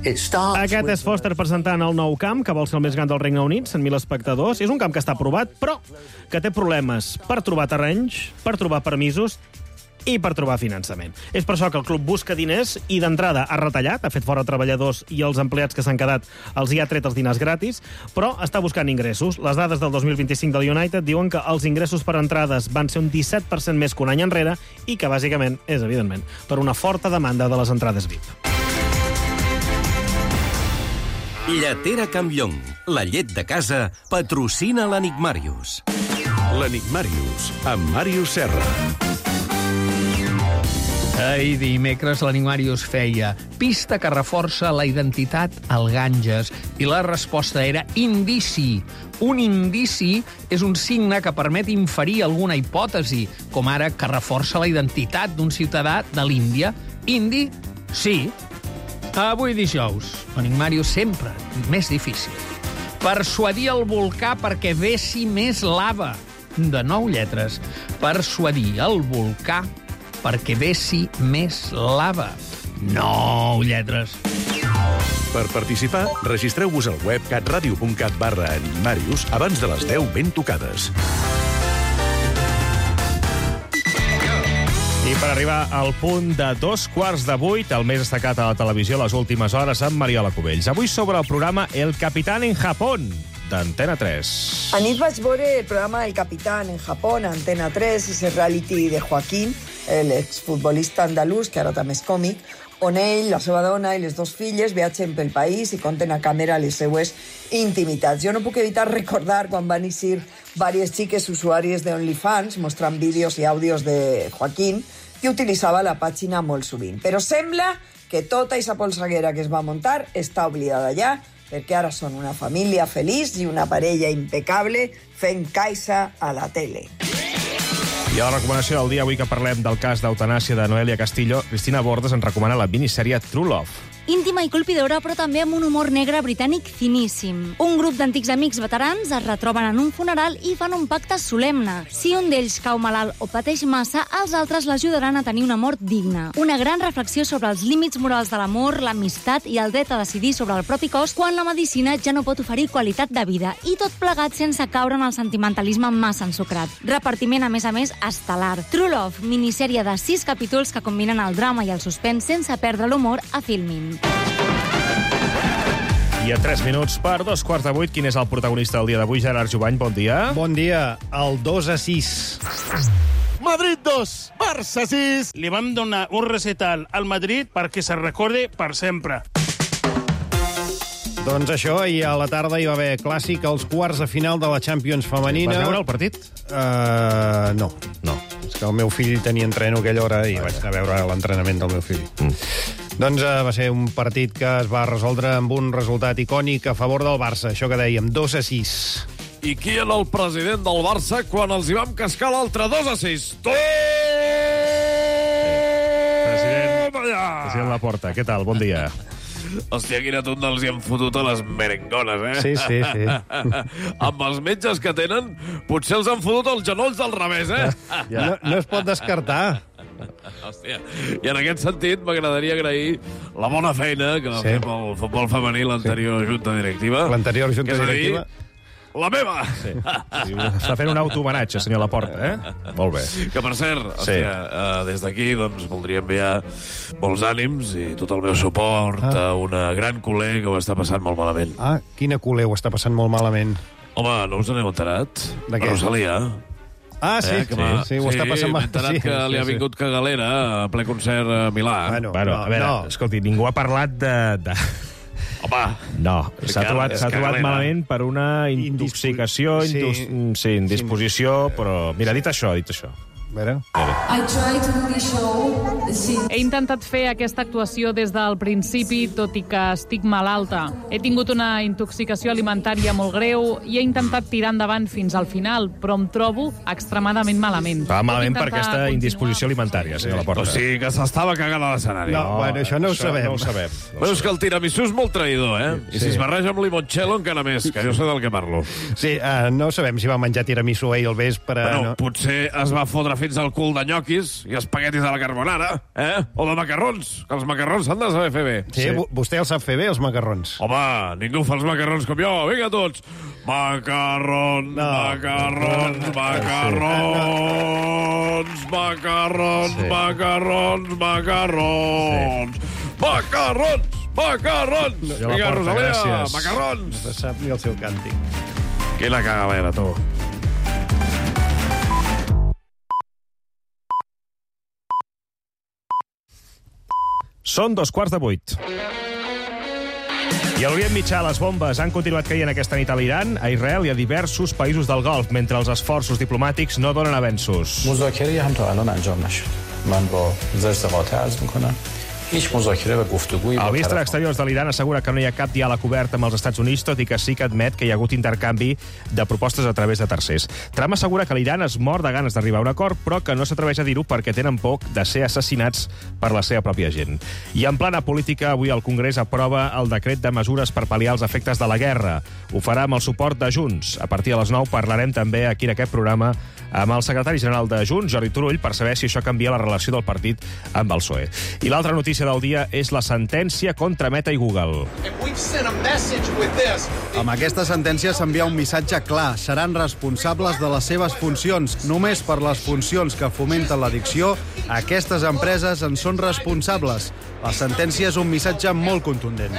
Aquest és Foster presentant el nou camp, que vol ser el més gran del Regne Unit, cent mil espectadors. És un camp que està aprovat, però que té problemes per trobar terrenys, per trobar permisos i per trobar finançament. És per això que el club busca diners i d'entrada ha retallat, ha fet fora treballadors i els empleats que s'han quedat els hi ha tret els diners gratis, però està buscant ingressos. Les dades del dos mil vint-i-cinc del United diuen que els ingressos per entrades van ser un disset per cent més que un any enrere i que, bàsicament, és, evidentment, per una forta demanda de les entrades V I P. Lletera Campllong, la llet de casa, patrocina l'Enigmàrius. L'Enigmàrius, amb Màrius Serra. Ahir dimecres l'Enigmàrius feia pista que reforça la identitat al Ganges i la resposta era indici. Un indici és un signe que permet inferir alguna hipòtesi, com ara que reforça la identitat d'un ciutadà de l'Índia. Indi? Sí. Avui dijous, l'Enigmàrius sempre més difícil. Persuadir el volcà perquè vessi més lava. De nou lletres. Persuadir el volcà perquè vessi més lava. Nou lletres. Per participar, registreu-vos al web catradio punt cat barra Enigmàrius abans de les deu ben tocades. I per arribar al punt de dos quarts de vuit, el més destacat a la televisió les últimes hores amb Mariola Cubells. Avui sobre el programa El Capitán en Japón, d'Antena tres. Anit vaig veure el programa El Capitán en Japón, a Antena tres, ese reality de Joaquín, l'exfutbolista andalús, que ara també és còmic, on ell, la seva dona i les dos filles viatgen pel país i conten a càmera les seues intimitats. Jo no puc evitar recordar quan van eixir diverses xiques usuàries d'OnlyFans mostrant vídeos i àudios de Joaquín, que utilitzava la pàgina molt sovint. Però sembla que tota aquesta polseguera que es va muntar està oblidada ja, perquè ara són una família feliç i una parella impecable fent caixa a la tele. I a la recomanació del dia, avui que parlem del cas d'eutanàsia de Noelia Castillo, Cristina Bordes ens recomana la minissèrie True Love. Íntima i colpidora, però també amb un humor negre britànic finíssim. Un grup d'antics amics veterans es retroben en un funeral i fan un pacte solemne. Si un d'ells cau malalt o pateix massa, els altres l'ajudaran a tenir una mort digna. Una gran reflexió sobre els límits morals de l'amor, l'amistat i el dret a decidir sobre el propi cos quan la medicina ja no pot oferir qualitat de vida. I tot plegat sense caure en el sentimentalisme massa ensucrat. Repartiment, a més a més, estel·lar. True Love, minissèrie de sis capítols que combinen el drama i el suspens sense perdre l'humor a Filmin. I a tres minuts per dos quarts de vuit, quin és el protagonista del dia d'avui? Gerard Jubany, bon dia. Bon dia. El dos a sis. Madrid dos, Barça sis. Li vam donar un recital al Madrid perquè se recorde per sempre. Doncs això, i a la tarda hi va haver clàssic als quarts de final de la Champions femenina. Vas veure el partit? Uh, no. No. És que el meu fill tenia entreno a aquella hora i vaig anar a veure l'entrenament del meu fill. Mm. Doncs uh, va ser un partit que es va resoldre amb un resultat icònic a favor del Barça, això que dèiem, dos a sis. I qui era el president del Barça quan els hi vam cascar l'altre dos a sis? Tu! President, president Laporta, què tal? Bon dia. Hòstia, quina tunda els hi han fotut a les merengones, eh? Sí, sí, sí. Amb els metges que tenen, potser els han fotut els genolls del revés, eh? Ja. No, no es pot descartar. Hòstia, i en aquest sentit m'agradaria agrair la bona feina que va sí. fer pel futbol femení l'anterior sí. junta directiva. L'anterior junta directiva. La meva! Sí. Sí. Està fent un autohomenatge, senyor Laporta, eh? Molt bé. Que, per cert, sí. hòstia, uh, des d'aquí doncs, voldria enviar molts ànims i tot el meu suport ah. a una gran culer que ho està passant molt malament. Ah, quina culer ho està passant molt malament? Home, no us n'heu enterat? De què? La Rosalia. Ah, sí, eh, sí, sí, ho sí, està passant mal. M'he enterat sí, que sí, li ha vingut sí. cagalera a ple concert a Milà. Bueno, bueno no, a veure, no. escolti, ningú ha parlat de... de... Home, no, s'ha trobat, s'ha trobat malament per una intoxicació, sí. indus... sí, indisposició, però... Mira, dit això, dit això. A veure. He intentat fer aquesta actuació des del principi, tot i que estic malalta. He tingut una intoxicació alimentària molt greu i he intentat tirar endavant fins al final, però em trobo extremadament malament. Estava malament per aquesta continuar... indisposició alimentària, senyor Laporta. O sigui, que s'estava cagant a l'escenari. No, no, bueno, això no ho sabem. No ho sabem. No Veus que el tiramisú és molt traïdor, eh? Sí. I si es barreja amb limoncello encara més, que jo sé del que parlo. Sí, uh, no sabem si va menjar tiramisú ahir al vespre. Bueno, no? potser es va fotre fins al cul de nyoquis i espaguetis a la carbonara. eh? O de macarrons, que els macarrons s'han de saber fer bé. Sí, sí. Vostè els sap fer bé, els macarrons. Home, ningú fa els macarrons com jo. Vinga, tots. Macarrons, no. macarrons, macarrons, macarrons, sí. macarrons, macarrons, sí. macarrons, macarrons. No, Vinga, Rosalia, gràcies. macarrons. No sap ni el seu càntic. Qui la cagalera, tu? Són dos quarts de vuit. I a l'Orient Mitjà les bombes han continuat caient aquesta nit a l'Iran, a Israel i a diversos països del Golf, mentre els esforços diplomàtics no donen avenços. مذاکره هم تا الان انجام نشد. من با زرس قاطع عرض میکنم. El ministre d'Exteriors de l'Iran assegura que no hi ha cap diàleg obert amb els Estats Units, tot i que sí que admet que hi ha hagut intercanvi de propostes a través de tercers. Trump assegura que l'Iran es mor de ganes d'arribar a un acord, però que no s'atreveix a dir-ho perquè tenen por de ser assassinats per la seva pròpia gent. I en plana política, avui el Congrés aprova el decret de mesures per pal·liar els efectes de la guerra. Ho farà amb el suport de Junts. A partir de les nou parlarem també aquí en aquest programa amb el secretari general de Junts, Jordi Turull, per saber si això canvia la relació del partit amb el P S O E. I l'altra notícia del dia és la sentència contra Meta i Google. Amb aquesta sentència s'envia un missatge clar. Seran responsables de les seves funcions. Només per les funcions que fomenten l'addicció, aquestes empreses en són responsables. La sentència és un missatge molt contundent.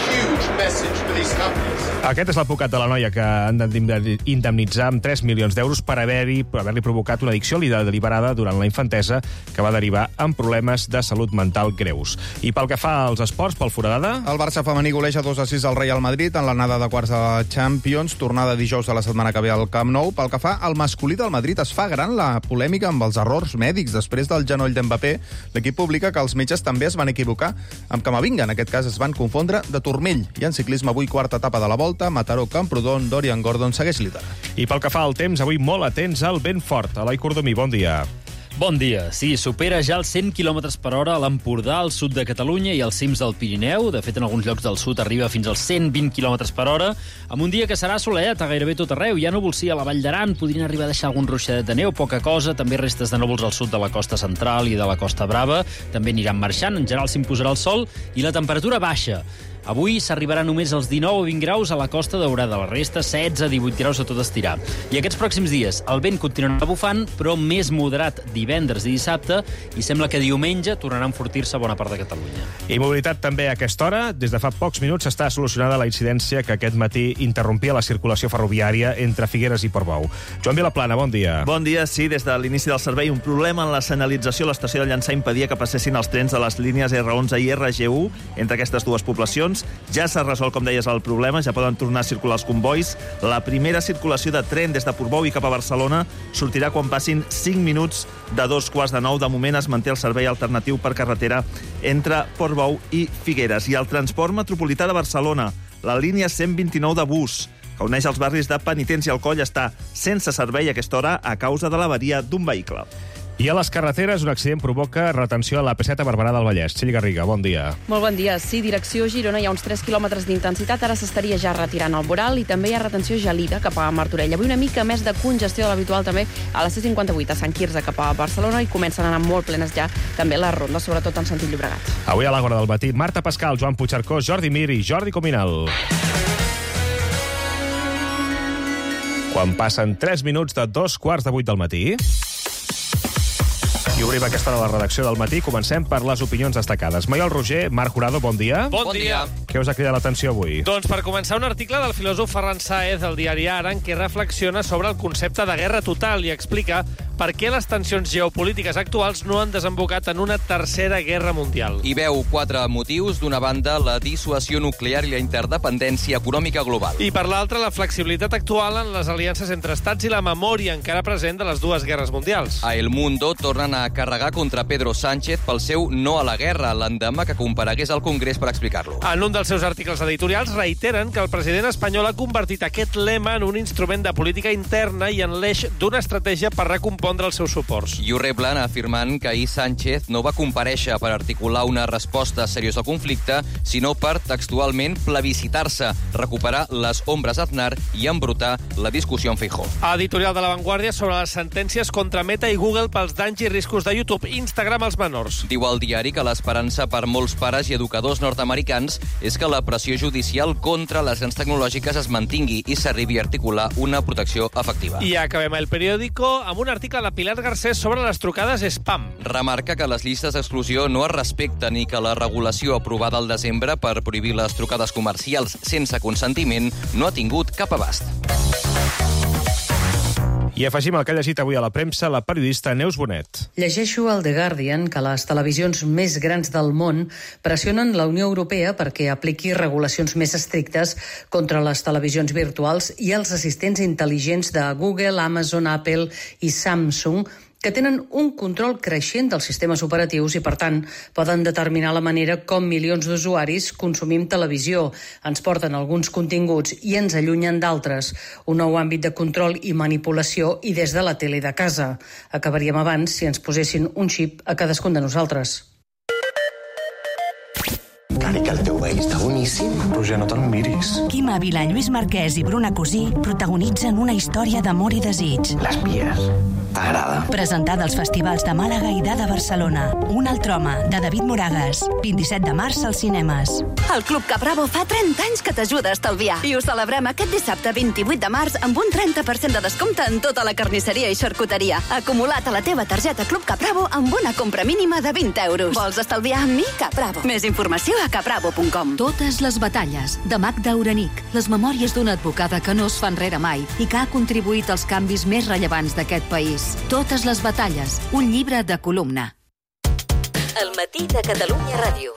Aquest és l'advocat de la noia que han d'indemnitzar amb tres milions d'euros per haver-hi per haver-li provocat una addicció deliberada durant la infantesa que va derivar en problemes de salut mental greus. I pel que fa als esports, pel Foradada... El Barça femení goleja dos a sis al Real Madrid en l'anada de quarts de Champions, tornada dijous de la setmana que ve al Camp Nou. Pel que fa al masculí del Madrid, es fa gran la polèmica amb els errors mèdics després del genoll d'Mbappé. L'equip publica que els metges també es van equivocar amb Camavinga. En aquest cas es van confondre de turmell. I en ciclisme avui quarta etapa de la Volta, Mataró, Camprodon, Dorian Gordon segueix liderant. I pel que fa al temps, avui molt atents al vent fort. Eloi Cordomí, bon dia. Bon dia. Sí, supera ja els cent quilòmetres per hora a l'Empordà, al sud de Catalunya i als cims del Pirineu. De fet, en alguns llocs del sud arriba fins als cent vint quilòmetres per hora, amb un dia que serà assolellat a gairebé tot arreu. Hi ha núvols, sí, a la Vall d'Aran, podrien arribar a deixar algun ruixadet de neu, poca cosa. També restes de núvols al sud de la costa central i de la Costa Brava. També aniran marxant, en general s'imposarà el sol i la temperatura baixa. Avui s'arribarà només als dinou o vint graus a la Costa Daurada, la resta setze a divuit graus a tot estirar. I aquests pròxims dies el vent continuarà bufant, però més moderat divendres i dissabte, i sembla que diumenge tornarà a enfortir-se bona part de Catalunya. I mobilitat també a aquesta hora. Des de fa pocs minuts està solucionada la incidència que aquest matí interrompia la circulació ferroviària entre Figueres i Portbou. Joan Vilaplana, bon dia. Bon dia, sí, des de l'inici del servei un problema en la senyalització a l'estació de Llançà impedia que passessin els trens de les línies erre onze i erre ge u entre aquestes dues poblacions. Ja s'ha resolt, com deies, el problema, ja poden tornar a circular els convois. La primera circulació de tren des de Portbou i cap a Barcelona sortirà quan passin cinc minuts de dos quarts de nou. De moment es manté el servei alternatiu per carretera entre Portbou i Figueres. I el transport metropolità de Barcelona, la línia cent vint-i-nou de bus, que uneix els barris de Penitents i Alcoll, està sense servei a aquesta hora a causa de l'avaria d'un vehicle. I a les carreteres, un accident provoca retenció a la P set a Barberà del Vallès. Txell Garriga, bon dia. Molt bon dia. Sí, direcció Girona, hi ha uns tres quilòmetres d'intensitat. Ara s'estaria ja retirant el voral i també hi ha retenció gelida cap a Martorell. Avui una mica més de congestió de l'habitual també a la C cinquanta-vuit a Sant Quirze cap a Barcelona i comencen a anar molt plenes ja també les rondes, sobretot en sentit Llobregat. Avui a l'Àgora del matí, Marta Pascal, Joan Puigcercós, Jordi Mir i Jordi Cominal. Quan passen tres minuts de dos quarts de vuit del matí... I obrim aquesta hora de la redacció del matí. Comencem per les opinions destacades. Maiol Roger, Marc Jurado, bon dia. Bon dia. Què us ha cridat l'atenció avui? Doncs per començar, un article del filòsof Ferran Sáez del diari Ara en què reflexiona sobre el concepte de guerra total i explica per què les tensions geopolítiques actuals no han desembocat en una tercera guerra mundial. Hi veu quatre motius. D'una banda, la dissuasió nuclear i la interdependència econòmica global. I per l'altra, la flexibilitat actual en les aliances entre estats i la memòria encara present de les dues guerres mundials. A El Mundo tornen a carregar contra Pedro Sánchez pel seu no a la guerra, l'endemà que comparegués al Congrés per explicar-lo. En un dels seus articles editorials reiteren que el president espanyol ha convertit aquest lema en un instrument de política interna i en l'eix d'una estratègia per recompondre confondre els seus suports. I ho reblen afirmant que ahir Sánchez no va comparèixer per articular una resposta seriosa al conflicte, sinó per textualment plebiscitar-se, recuperar les ombres d'Aznar i embrutar la discussió amb Feijóo. Editorial de La Vanguardia sobre les sentències contra Meta i Google pels danys i riscos de YouTube i Instagram als menors. Diu el diari que l'esperança per molts pares i educadors nord-americans és que la pressió judicial contra les grans tecnològiques es mantingui i s'arribi a articular una protecció efectiva. I acabem el periòdico amb un article de Pilar Garcés sobre les trucades spam. Remarca que les llistes d'exclusió no es respecten i que la regulació aprovada al desembre per prohibir les trucades comercials sense consentiment no ha tingut cap abast. I afegim el que ha llegit avui a la premsa la periodista Neus Bonet. Llegeixo al The Guardian que les televisions més grans del món pressionen la Unió Europea perquè apliqui regulacions més estrictes contra les televisions virtuals i els assistents intel·ligents de Google, Amazon, Apple i Samsung, que tenen un control creixent dels sistemes operatius i, per tant, poden determinar la manera com milions d'usuaris consumim televisió, ens porten alguns continguts i ens allunyen d'altres. Un nou àmbit de control i manipulació i des de la tele de casa. Acabaríem abans si ens posessin un xip a cadascun de nosaltres. Cari, que el teu veí està boníssim. Roger, no te'l miris. Quim Ávila, Lluís Marquès i Bruna Cosí protagonitzen una història d'amor i desig. Les pies. T'agrada? Presentada als festivals de Màlaga i d'A de Barcelona. Un altre home, de David Moragas. vint-i-set de març als cinemes. El Club Capravo fa trenta anys que t'ajuda a estalviar. I ho celebrem aquest dissabte vint-i-vuit de març amb un trenta per cent de descompte en tota la carnisseria i xarcuteria. Acumulat a la teva targeta Club Capravo amb una compra mínima de vint euros. Vols estalviar amb mi? Capravo. Més informació a capravo punt com. Totes les batalles, de Magda Uranic. Les memòries d'una advocada que no es fa enrere mai i que ha contribuït als canvis més rellevants d'aquest país. Totes les batalles, un llibre de columna. El matí de Catalunya Ràdio.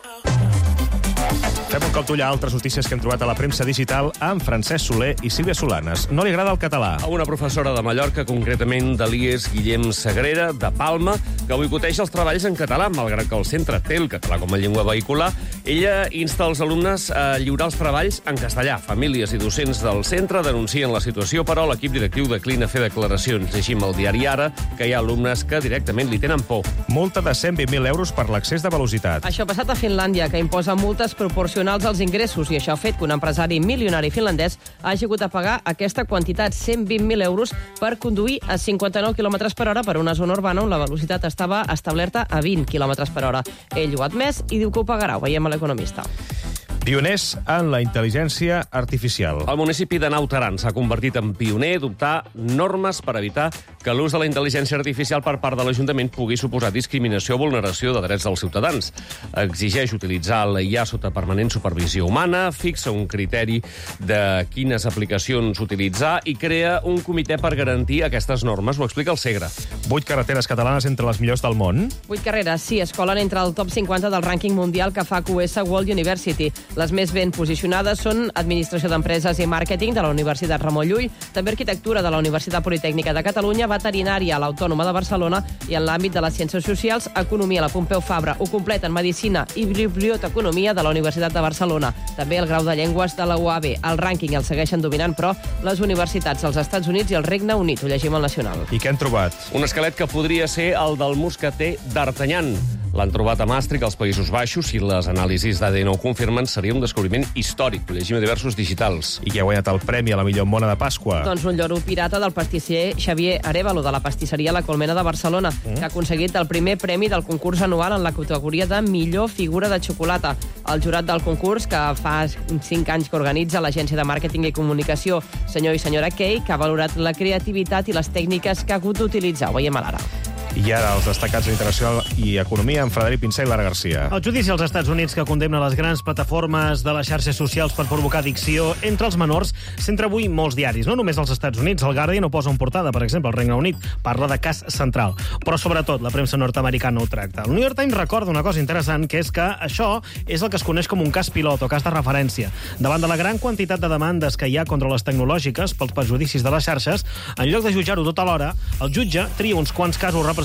Fem un cop d'ull a altres notícies que hem trobat a la premsa digital amb Francesc Soler i Sílvia Solanes. No li agrada el català. Una professora de Mallorca, concretament de l'I E S Guillem Sagrera, de Palma, que boicoteja els treballs en català, malgrat que el centre té el català com a llengua vehicular. Ella insta els alumnes a lliurar els treballs en castellà. Famílies i docents del centre denuncien la situació, però l'equip directiu declina fer declaracions. Llegim al diari Ara que hi ha alumnes que directament li tenen por. Multa de cent vint mil euros per l'excés de velocitat. Això ha passat a Finlàndia, que imposa multes proporcionals als ingressos, i això ha fet que un empresari milionari finlandès hagi hagut de pagar aquesta quantitat, cent vint mil euros, per conduir a cinquanta-nou quilòmetres per hora per una zona urbana on la velocitat estava establerta a vint quilòmetres per hora. Ell ho ha admès i diu que ho pagarà. Ho veiem a l'Economista. Pioners en la intel·ligència artificial. El municipi de Naut Aran s'ha convertit en pioner a adoptar normes per evitar que l'ús de la intel·ligència artificial per part de l'Ajuntament pugui suposar discriminació o vulneració de drets dels ciutadans. Exigeix utilitzar la I A sota permanent supervisió humana, fixa un criteri de quines aplicacions utilitzar i crea un comitè per garantir aquestes normes. Ho explica el Segre. Vuit carreteres catalanes entre les millors del món. Vuit carreres, sí, es colen entre el top cinquanta del rànquing mundial que fa Q S World University. Les més ben posicionades són Administració d'Empreses i Màrqueting de la Universitat Ramon Llull, també Arquitectura de la Universitat Politècnica de Catalunya, Veterinària a l'Autònoma de Barcelona i en l'àmbit de les Ciències Socials, Economia a la Pompeu Fabra, ho completen Medicina i Biblioteconomia de la Universitat de Barcelona. També el grau de Llengües de la U A B. El rànquing el segueixen dominant, però, les universitats als Estats Units i el Regne Unit. Ho llegim al Nacional. I què han trobat? Un esquelet que podria ser el del mosqueter d'Artagnan. L'han trobat a Maastricht, als Països Baixos, i les anàlisis d'A D N ho confirmen, seria un descobriment històric. Ho llegim a diversos digitals. I qui ha guanyat el premi a la millor mona de Pasqua? Doncs un lloro pirata del pastisser Xavier Arévalo, de la pastisseria La Colmena de Barcelona, mm. que ha aconseguit el primer premi del concurs anual en la categoria de millor figura de xocolata. El jurat del concurs, que fa cinc anys que organitza l'agència de màrqueting i comunicació senyor i senyora Kay, que ha valorat la creativitat i les tècniques que ha hagut d'utilitzar. Ho veiem a l'Ara. I ara els destacats d'Internacional i Economia amb Frederic Pinsà i Lara Garcia. El judici als Estats Units que condemna les grans plataformes de les xarxes socials per provocar addicció entre els menors centra avui molts diaris. No només als Estats Units, el Guardian ho posa en portada, per exemple, el Regne Unit parla de cas central. Però sobretot la premsa nord-americana ho tracta. El New York Times recorda una cosa interessant, que és que això és el que es coneix com un cas pilot o cas de referència. Davant de la gran quantitat de demandes que hi ha contra les tecnològiques pels perjudicis de les xarxes, en lloc de jutjar-ho tot alhora, el jutge tria uns quants casos representatius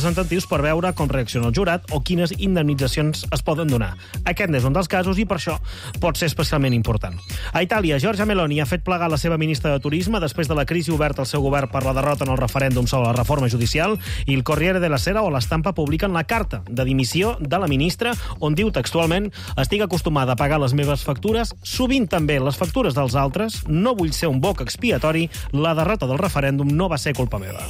representatius per veure com reacciona el jurat o quines indemnitzacions es poden donar. Aquest n'és un dels casos i per això pot ser especialment important. A Itàlia, Giorgia Meloni ha fet plegar la seva ministra de Turisme després de la crisi oberta al seu govern per la derrota en el referèndum sobre la reforma judicial, i el Corriere della Sera o l'Estampa publiquen la carta de dimissió de la ministra, on diu textualment: estic acostumada a pagar les meves factures, sovint també les factures dels altres, no vull ser un boc expiatori, la derrota del referèndum no va ser culpa meva.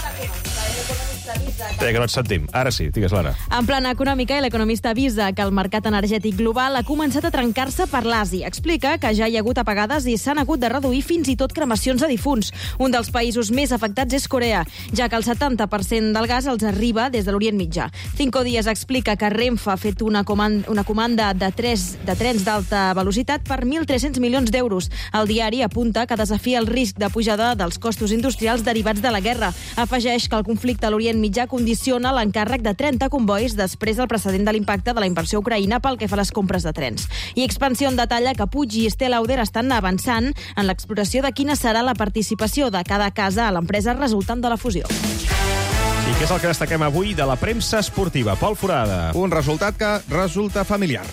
Té, que no et sentim. Ara sí, digues, Lara. En plana econòmica, l'economista avisa que el mercat energètic global ha començat a trencar-se per l'Àsia. Explica que ja hi ha hagut apagades i s'han hagut de reduir fins i tot cremacions de difunts. Un dels països més afectats és Corea, ja que el setanta per cent del gas els arriba des de l'Orient Mitjà. Cinco Días explica que Renfe ha fet una comanda, una comanda de, tres, de trens d'alta velocitat per mil tres-cents milions d'euros. El diari apunta que desafia el risc de pujada dels costos industrials derivats de la guerra. Afegeix que el conflicte a l'Orient Mitjà condiciona l'encàrrec de trenta convois després del precedent de l'impacte de la inversió ucraïna pel que fa a les compres de trens. I Expansió en detalla que Puig i Estée Lauder estan avançant en l'exploració de quina serà la participació de cada casa a l'empresa resultant de la fusió. I què és el que destaquem avui de la premsa esportiva? Pol Forada. Un resultat que resulta familiar.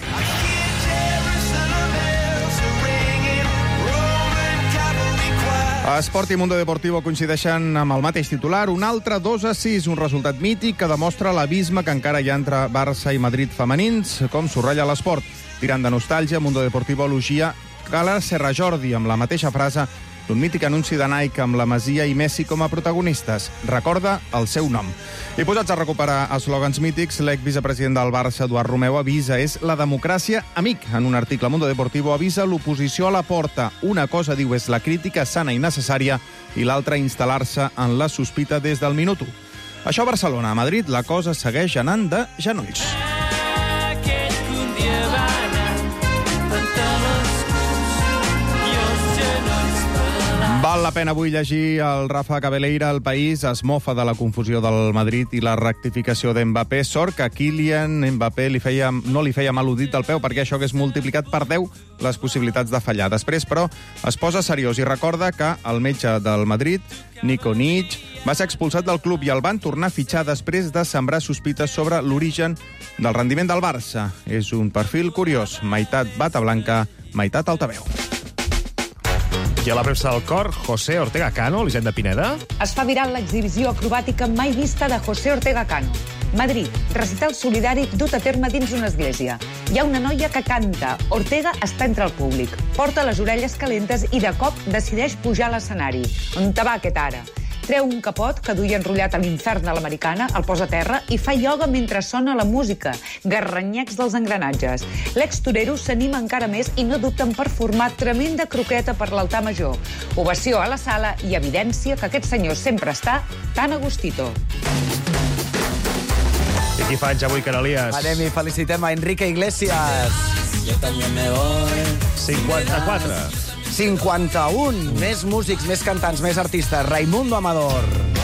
Esport i Mundo Deportivo coincideixen amb el mateix titular. Un altre dos a sis, un resultat mític que demostra l'abisme que encara hi ha entre Barça i Madrid femenins, com subratlla l'Esport. Tirant de nostàlgia, Mundo Deportivo elogia Gala Serrajordi amb la mateixa frase d'un mític anunci de Nike amb la Masia i Messi com a protagonistes. Recorda el seu nom. I posats a recuperar eslògans mítics, l'exvicepresident del Barça, Eduard Romeu, avisa és la democràcia amic. En un article a Mundo Deportivo avisa l'oposició a la porta. Una cosa, diu, és la crítica sana i necessària i l'altra instal·lar-se en la sospita des del minut u. Això a Barcelona. A Madrid la cosa segueix anant de genolls. Val la pena avui llegir el Rafa Cabeleira. El País es mofa de la confusió del Madrid i la rectificació d'Mbappé. Sort que Kylian Mbappé li feia, no li feia mal udit al peu, perquè això hagués multiplicat per deu les possibilitats de fallar. Després, però, es posa seriós i recorda que el metge del Madrid, Nico Nich, va ser expulsat del club i el van tornar a fitxar després de sembrar sospites sobre l'origen del rendiment del Barça. És un perfil curiós. Meitat bata blanca, meitat altaveu. I a la premsa del cor, José Ortega Cano, l'Hisenda Pineda. Es fa viral l'exhibició acrobàtica mai vista de José Ortega Cano. Madrid, recital solidari dut a terme dins una església. Hi ha una noia que canta. Ortega està entre el públic. Porta les orelles calentes i de cop decideix pujar a l'escenari. On te va aquest ara? Treu un capot que duia enrotllat a l'infern a l'americana, el posa a terra i fa ioga mentre sona la música. Garranyecs dels engranatges. L'ex-torero s'anima encara més i no dubten per formar tremenda croqueta per l'altar major. Ovació a la sala i evidència que aquest senyor sempre està tan a gustito. I qui fa anys avui, Canalies? Anem i felicitem a Enrique Iglesias. Jo també me voy. cinquanta-quatre. cinquanta-un. Més músics, més cantants, més artistes. Raimundo Amador.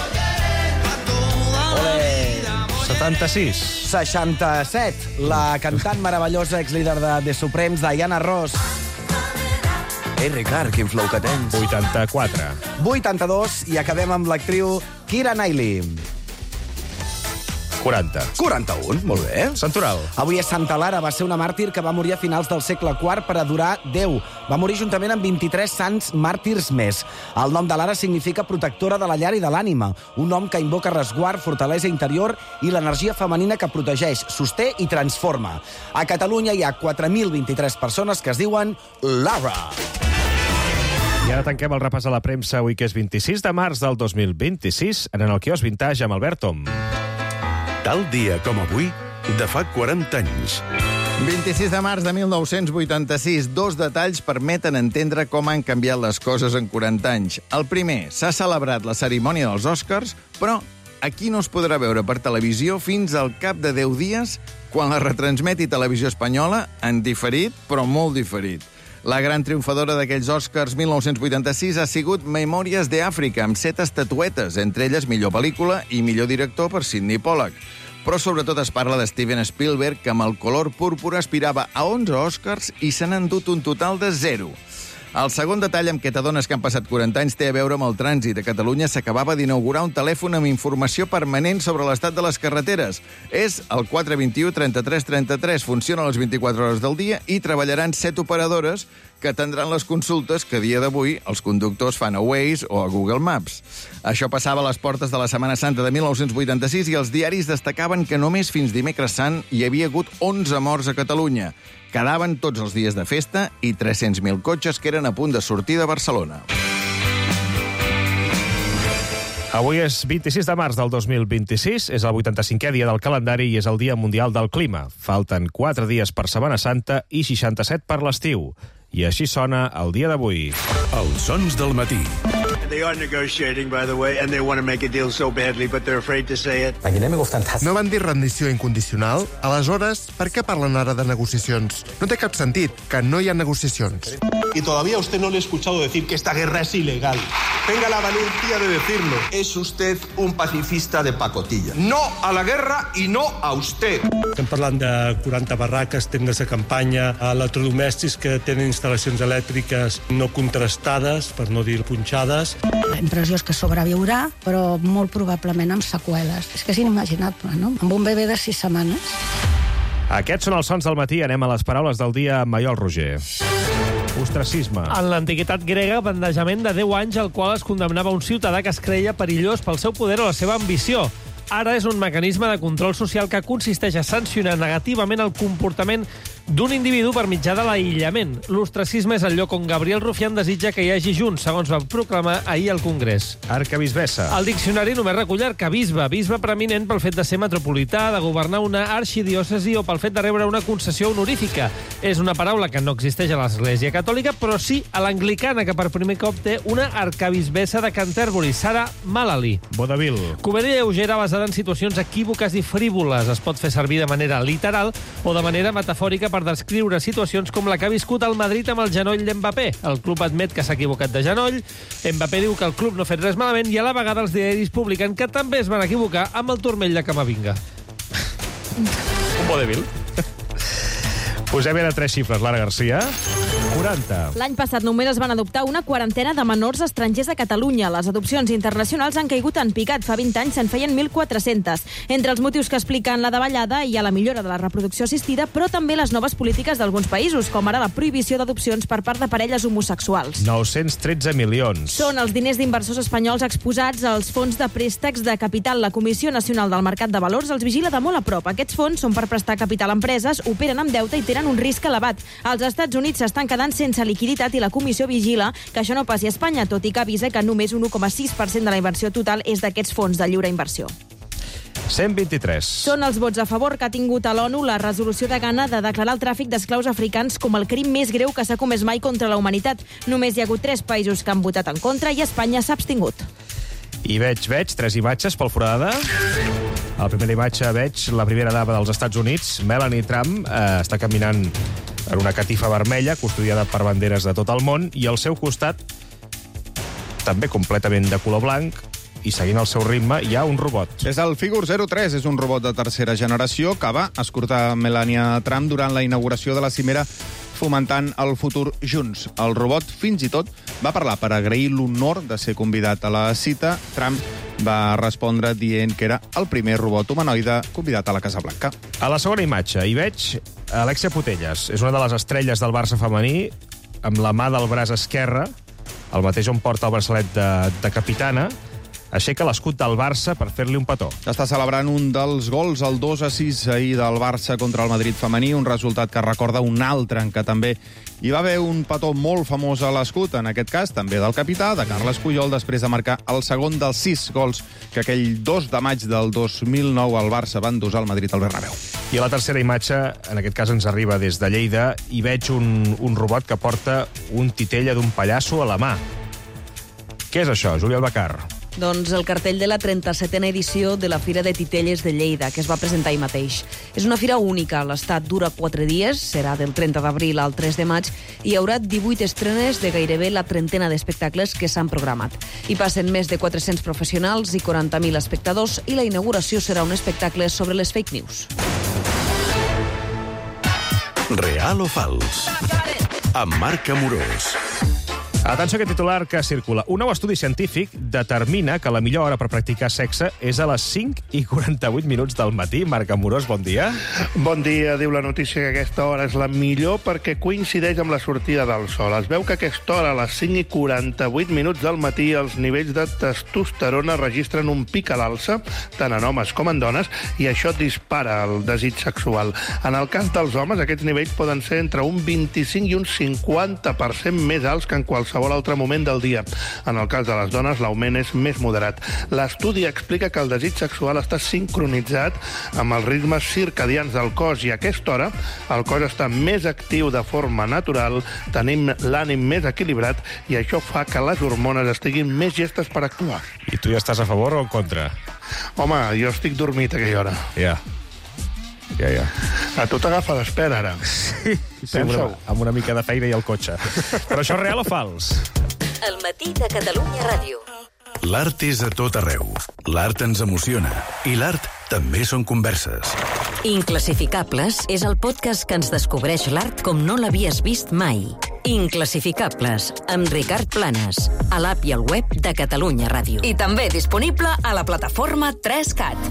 Olé. setanta-sis. seixanta-set. La cantant meravellosa, exlíder de The Supremes, Diana Ross. Ei, Ricard, quin flow que tens. vuitanta-quatre. vuitanta-dos. I acabem amb l'actriu Keira Knightley. quaranta. quaranta-un, molt bé. Santoral. Avui és Santa Lara, va ser una màrtir que va morir a finals del segle quart per adorar Déu. Va morir juntament amb vint-i-tres sants màrtirs més. El nom de Lara significa protectora de la llar i de l'ànima, un nom que invoca resguard, fortalesa interior i l'energia femenina que protegeix, sosté i transforma. A Catalunya hi ha quatre mil vint-i-tres persones que es diuen Lara. I ara tanquem el repàs a la premsa avui, que és vint-i-sis de març del dos mil vint-i-sis, en el quiosc Vintage amb Albert Tom. Tal dia com avui, de fa quaranta anys. vint-i-sis de març de mil nou-cents vuitanta-sis. Dos detalls permeten entendre com han canviat les coses en quaranta anys. El primer, s'ha celebrat la cerimònia dels Oscars, però aquí no es podrà veure per televisió fins al cap de deu dies, quan la retransmeti Televisió Espanyola, en diferit, però molt diferit. La gran triomfadora d'aquells Oscars mil nou-cents vuitanta-sis ha sigut Memòries d'Àfrica, amb set estatuetes, entre elles millor pel·lícula i millor director per Sidney Pollack. Però sobretot es parla de Steven Spielberg, que amb El color púrpura aspirava a onze Oscars i se n'ha endut un total de zero. El segon detall amb què t'adones que han passat quaranta anys té a veure amb el trànsit. A Catalunya s'acabava d'inaugurar un telèfon amb informació permanent sobre l'estat de les carreteres. És el quatre dos u trenta-tres trenta-tres. Funciona a les vint-i-quatre hores del dia i treballaran set operadores que atendran les consultes que a dia d'avui els conductors fan a Waze o a Google Maps. Això passava a les portes de la Setmana Santa de mil nou-cents vuitanta-sis i els diaris destacaven que només fins dimecres sant hi havia hagut onze morts a Catalunya. Quedaven tots els dies de festa i tres-cents mil cotxes que eren a punt de sortir de Barcelona. Avui és vint-i-sis de març del dos mil vint-i-sis, és el vuitanta-cinquè dia del calendari i és el Dia Mundial del Clima. Falten quatre dies per Setmana Santa i seixanta-set per l'estiu. I així sona el dia d'avui. Els sons del matí. They are negotiating, by the way, and they want to make a deal so badly, but they're afraid to say it. No van dir rendició incondicional? Aleshores, per què parlen ara de negociacions? No té cap sentit, que no hi ha negociacions. Y todavía a usted no le he escuchado decir que esta guerra es ilegal. Tenga la valentía de decirlo. Es usted un pacifista de pacotilla. No a la guerra y no a usted. Estem parlant de quaranta barraques, tendes de campanya, electrodomèstics que tenen instal·lacions elèctriques no contrastades, per no dir punxades. La impressió és que sobreviurà, però molt probablement amb seqüeles. És que és inimaginable, no? Amb un bebè de sis setmanes. Aquests són els sons del matí. Anem a les paraules del dia amb Maiol Roger. Ostracisme. En l'antiguitat grega, bandejament de deu anys al qual es condemnava un ciutadà que es creia perillós pel seu poder o la seva ambició. Ara és un mecanisme de control social que consisteix a sancionar negativament el comportament d'un individu per mitjà de l'aïllament. L'ostracisme és el lloc on Gabriel Rufián desitja que hi hagi junts, segons va proclamar ahir al Congrés. Arquebisbessa. El diccionari només recull arquebisbe, bisbe preeminent pel fet de ser metropolità, de governar una arxidiòcesi o pel fet de rebre una concessió honorífica. És una paraula que no existeix a l'Església Catòlica, però sí a l'anglicana, que per primer cop té una arquebisbessa de Canterbury, Sarah Malali. Vodevil. Comèdia lleugera basada en situacions equívoques i frívoles. Es pot fer servir de manera literal o de manera metafòrica per descriure situacions com la que ha viscut el Madrid amb el genoll d'Mbappé. El club admet que s'ha equivocat de genoll, Mbappé diu que el club no ha fet res malament i a la vegada els diaris publiquen que també es van equivocar amb el turmell de Camavinga. Un vodevil. Posem a tres xifres, Lara Garcia. quaranta. L'any passat només es van adoptar una quarantena de menors estrangers a Catalunya. Les adopcions internacionals han caigut en picat. Fa vint anys se'n feien mil quatre-cents. Entre els motius que expliquen la davallada hi ha la millora de la reproducció assistida, però també les noves polítiques d'alguns països, com ara la prohibició d'adopcions per part de parelles homosexuals. nou-cents tretze milions. Són els diners d'inversors espanyols exposats als fons de préstecs de capital. La Comissió Nacional del Mercat de Valors els vigila de molt a prop. Aquests fons són per prestar capital a empreses, operen amb deute i tenen un risc elevat. Els Estats Units s'estan quedant sense liquiditat i la comissió vigila que això no passi a Espanya, tot i que avisa que només un u coma sis per cent de la inversió total és d'aquests fons de lliure inversió. cent vint-i-tres. Són els vots a favor que ha tingut a l'ONU la resolució de Ghana de declarar el tràfic d'esclaus africans com el crim més greu que s'ha comès mai contra la humanitat. Només hi ha hagut tres països que han votat en contra i Espanya s'ha abstingut. I veig, veig, tres imatges pel forada. A la primera imatge veig la primera dama dels Estats Units, Melanie Trump, eh, està caminant en una catifa vermella, custodiada per banderes de tot el món, i al seu costat, també completament de color blanc, i seguint el seu ritme, hi ha un robot. És el Figure zero tres, és un robot de tercera generació que va escortar Melania Trump durant la inauguració de la cimera fomentant el futur junts. El robot, fins i tot, va parlar per agrair l'honor de ser convidat a la cita. Trump va respondre dient que era el primer robot humanoide convidat a la Casa Blanca. A la segona imatge hi veig Alexia Putellas. És una de les estrelles del Barça femení, amb la mà del braç esquerre, el mateix on porta el braçalet de, de capitana, aixeca l'escut del Barça per fer-li un petó. Està celebrant un dels gols, el dos a sis ahir del Barça contra el Madrid femení, un resultat que recorda un altre en què també hi va haver un petó molt famós a l'escut, en aquest cas també del capità, de Carles Puyol, després de marcar el segon dels sis gols que aquell dos de maig del dos mil nou el Barça va endosar al Madrid al Bernabéu. I a la tercera imatge, en aquest cas ens arriba des de Lleida, i veig un, un robot que porta un titella d'un pallasso a la mà. Què és això, Júlia Albacar? Doncs el cartell de la trenta-setena edició de la Fira de Titelles de Lleida, que es va presentar ahir mateix. És una fira única, l'estat dura quatre dies, serà del trenta d'abril al tres de maig, i hi haurà divuit estrenes de gairebé la trentena d'espectacles que s'han programat. Hi passen més de quatre-cents professionals i quaranta mil espectadors, i la inauguració serà un espectacle sobre les fake news. Real o fals? Amb Marc Amorós. Atenció a aquest titular que circula. Un nou estudi científic determina que la millor hora per practicar sexe és a les cinc i quaranta-vuit minuts del matí. Marc Amorós, bon dia. Bon dia. Diu la notícia que aquesta hora és la millor perquè coincideix amb la sortida del sol. Es veu que a aquesta hora, a les cinc i quaranta-vuit minuts del matí, els nivells de testosterona registren un pic a l'alça, tant en homes com en dones, i això dispara el desig sexual. En el cas dels homes, aquests nivells poden ser entre un vint-i-cinc i un cinquanta per cent més alts que en qualsevol altre moment del dia. En el cas de les dones, l'augment és més moderat. L'estudi explica que el desig sexual està sincronitzat amb els ritmes circadians del cos i a aquesta hora el cos està més actiu de forma natural, tenim l'ànim més equilibrat i això fa que les hormones estiguin més llestes per actuar. I tu ja estàs a favor o en contra? Home, jo estic dormit a aquella hora. Ja. Ja, ja. A tu t'agafa d'espera, ara. Sí, sí amb, una, amb una mica de feina i el cotxe. Però això és real o fals? El matí de Catalunya Ràdio. L'art és a tot arreu. L'art ens emociona. I l'art també són converses. Inclassificables és el podcast que ens descobreix l'art com no l'havies vist mai. Inclassificables, amb Ricard Planes, a l'app i al web de Catalunya Ràdio. I també disponible a la plataforma tres cat.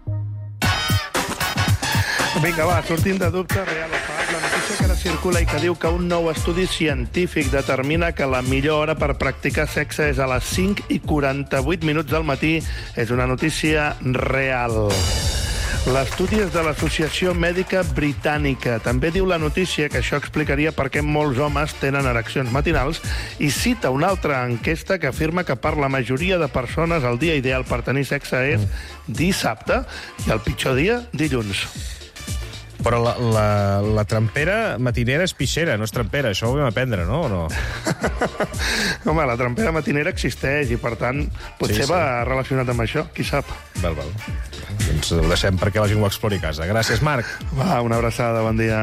Vinga, va, sortint de dubte, real o fals, la notícia que ara circula i que diu que un nou estudi científic determina que la millor hora per practicar sexe és a les cinc i quaranta-vuit minuts del matí és una notícia real. L'estudi és de l'Associació Mèdica Britànica. També diu la notícia que això explicaria per què molts homes tenen ereccions matinals i cita una altra enquesta que afirma que per la majoria de persones el dia ideal per tenir sexe és dissabte i el pitjor dia, dilluns. Però la, la, la trampera matinera és pixera, no és trampera. Això ho vam aprendre, no? O no? Home, la trampera matinera existeix i, per tant, potser sí, sí. va relacionat amb això. Qui sap? Val, val. Doncs ho deixem perquè la gent ho explori a casa. Gràcies, Marc. Va, una abraçada, bon dia.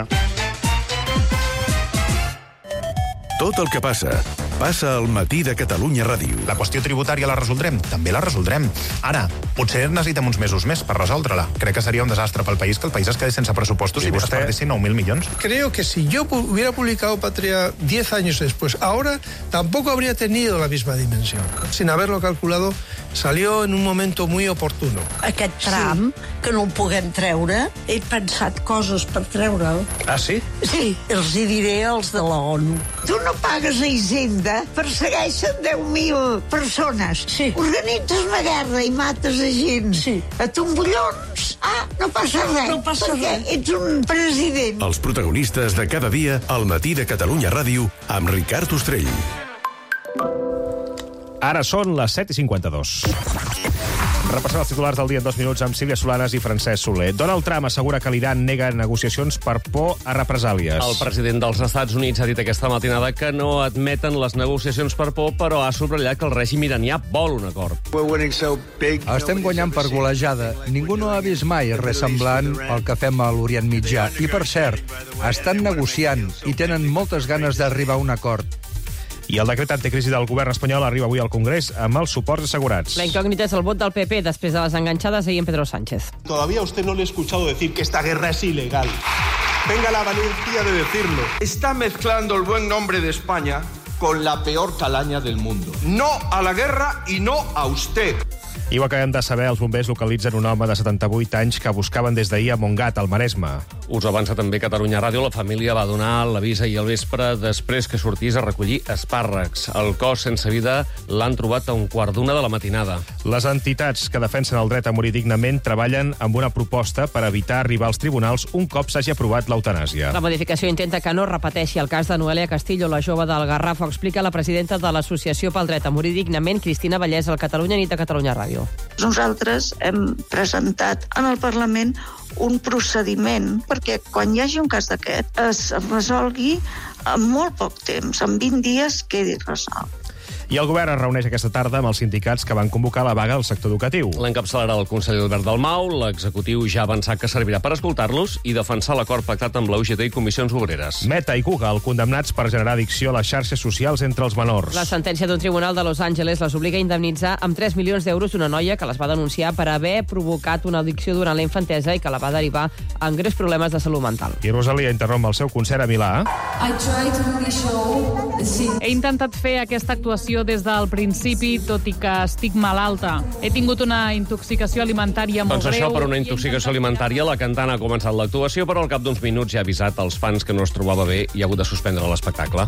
Tot el que passa, passa al matí de Catalunya Ràdio. La qüestió tributària la resoldrem? També la resoldrem. Ara, potser necessitem uns mesos més per resoldre-la. Crec que seria un desastre pel país que el país es quedés sense pressupostos i, i vostè perdessin nou mil milions. Creo que si yo hubiera publicado Patria diez años después, ahora tampoco habría tenido la misma dimensión. Sin haberlo calculado, salió en un momento muy oportuno. Aquest tram, sí. que no el puguem treure, he pensat coses per treure'l. Ah, sí? Sí, els hi diré als de la ONU. Tu no pagues a Hisenda, persegueixen deu mil persones. Sí. Organitzes una guerra i mates a gent. Sí. A tombollons. Ah, no passa res. No passa perquè res. Ets un president. Els protagonistes de cada dia al matí de Catalunya Ràdio amb Ricard Ostrell. Ara són les set i cinquanta-dos. Repassant els titulars del dia en dos minuts amb Sílvia Solanas i Francesc Soler. Donald Trump assegura que l'Iran nega negociacions per por a represàlies. El president dels Estats Units ha dit aquesta matinada que no admeten les negociacions per por, però ha subratllat que el règim iranià vol un acord. Estem guanyant per golejada. Ningú no ha vist mai res semblant al que fem a l'Orient Mitjà. I, per cert, estan negociant i tenen moltes ganes d'arribar a un acord. I el decret anticrisi del govern espanyol arriba avui al Congrés amb els suports assegurats. La incògnita és el vot del P P després de les enganxades ahir en Pedro Sánchez. Todavía usted no le he escuchado decir que esta guerra es ilegal. Tenga la valentía de decirlo. Está mezclando el buen nombre de España con la peor calaña del mundo. No a la guerra y no a usted. I ho acabem de saber, els bombers localitzen un home de setanta-vuit anys que buscaven des d'ahir a Montgat, al Maresme. Us avança també Catalunya Ràdio. La família va donar l'avís ahir al vespre després que sortís a recollir espàrrecs. El cos sense vida l'han trobat a un quart d'una de la matinada. Les entitats que defensen el dret a morir dignament treballen amb una proposta per evitar arribar als tribunals un cop s'hagi aprovat l'eutanàsia. La modificació intenta que no repeteixi el cas de Noelia Castillo, la jove del Garraf. Ho explica la presidenta de l'Associació pel Dret a Morir Dignament, Cristina Vallès, al Catalunya Nit de Catalunya Ràdio. Nosaltres hem presentat en el Parlament un procediment perquè quan hi hagi un cas d'aquest es resolgui en molt poc temps, en vint dies quedi resolt. I el govern es reuneix aquesta tarda amb els sindicats que van convocar la vaga al sector educatiu. L'encapçalarà el conseller Albert Dalmau. L'executiu ja ha avançat que servirà per escoltar-los i defensar l'acord pactat amb la U G T i comissions obreres. Meta i Google, condemnats per generar addicció a les xarxes socials entre els menors. La sentència d'un tribunal de Los Angeles les obliga a indemnitzar amb tres milions d'euros una noia que les va denunciar per haver provocat una addicció durant la infantesa i que la va derivar en greus problemes de salut mental. I Rosalia interromp el seu concert a Milà. He intentat fer aquesta actuació des del principi, tot i que estic malalta. He tingut una intoxicació alimentària molt doncs greu. Això, per una intoxicació alimentària, la cantant ha començat l'actuació, però al cap d'uns minuts ja ha avisat als fans que no es trobava bé i ha hagut de suspendre l'espectacle.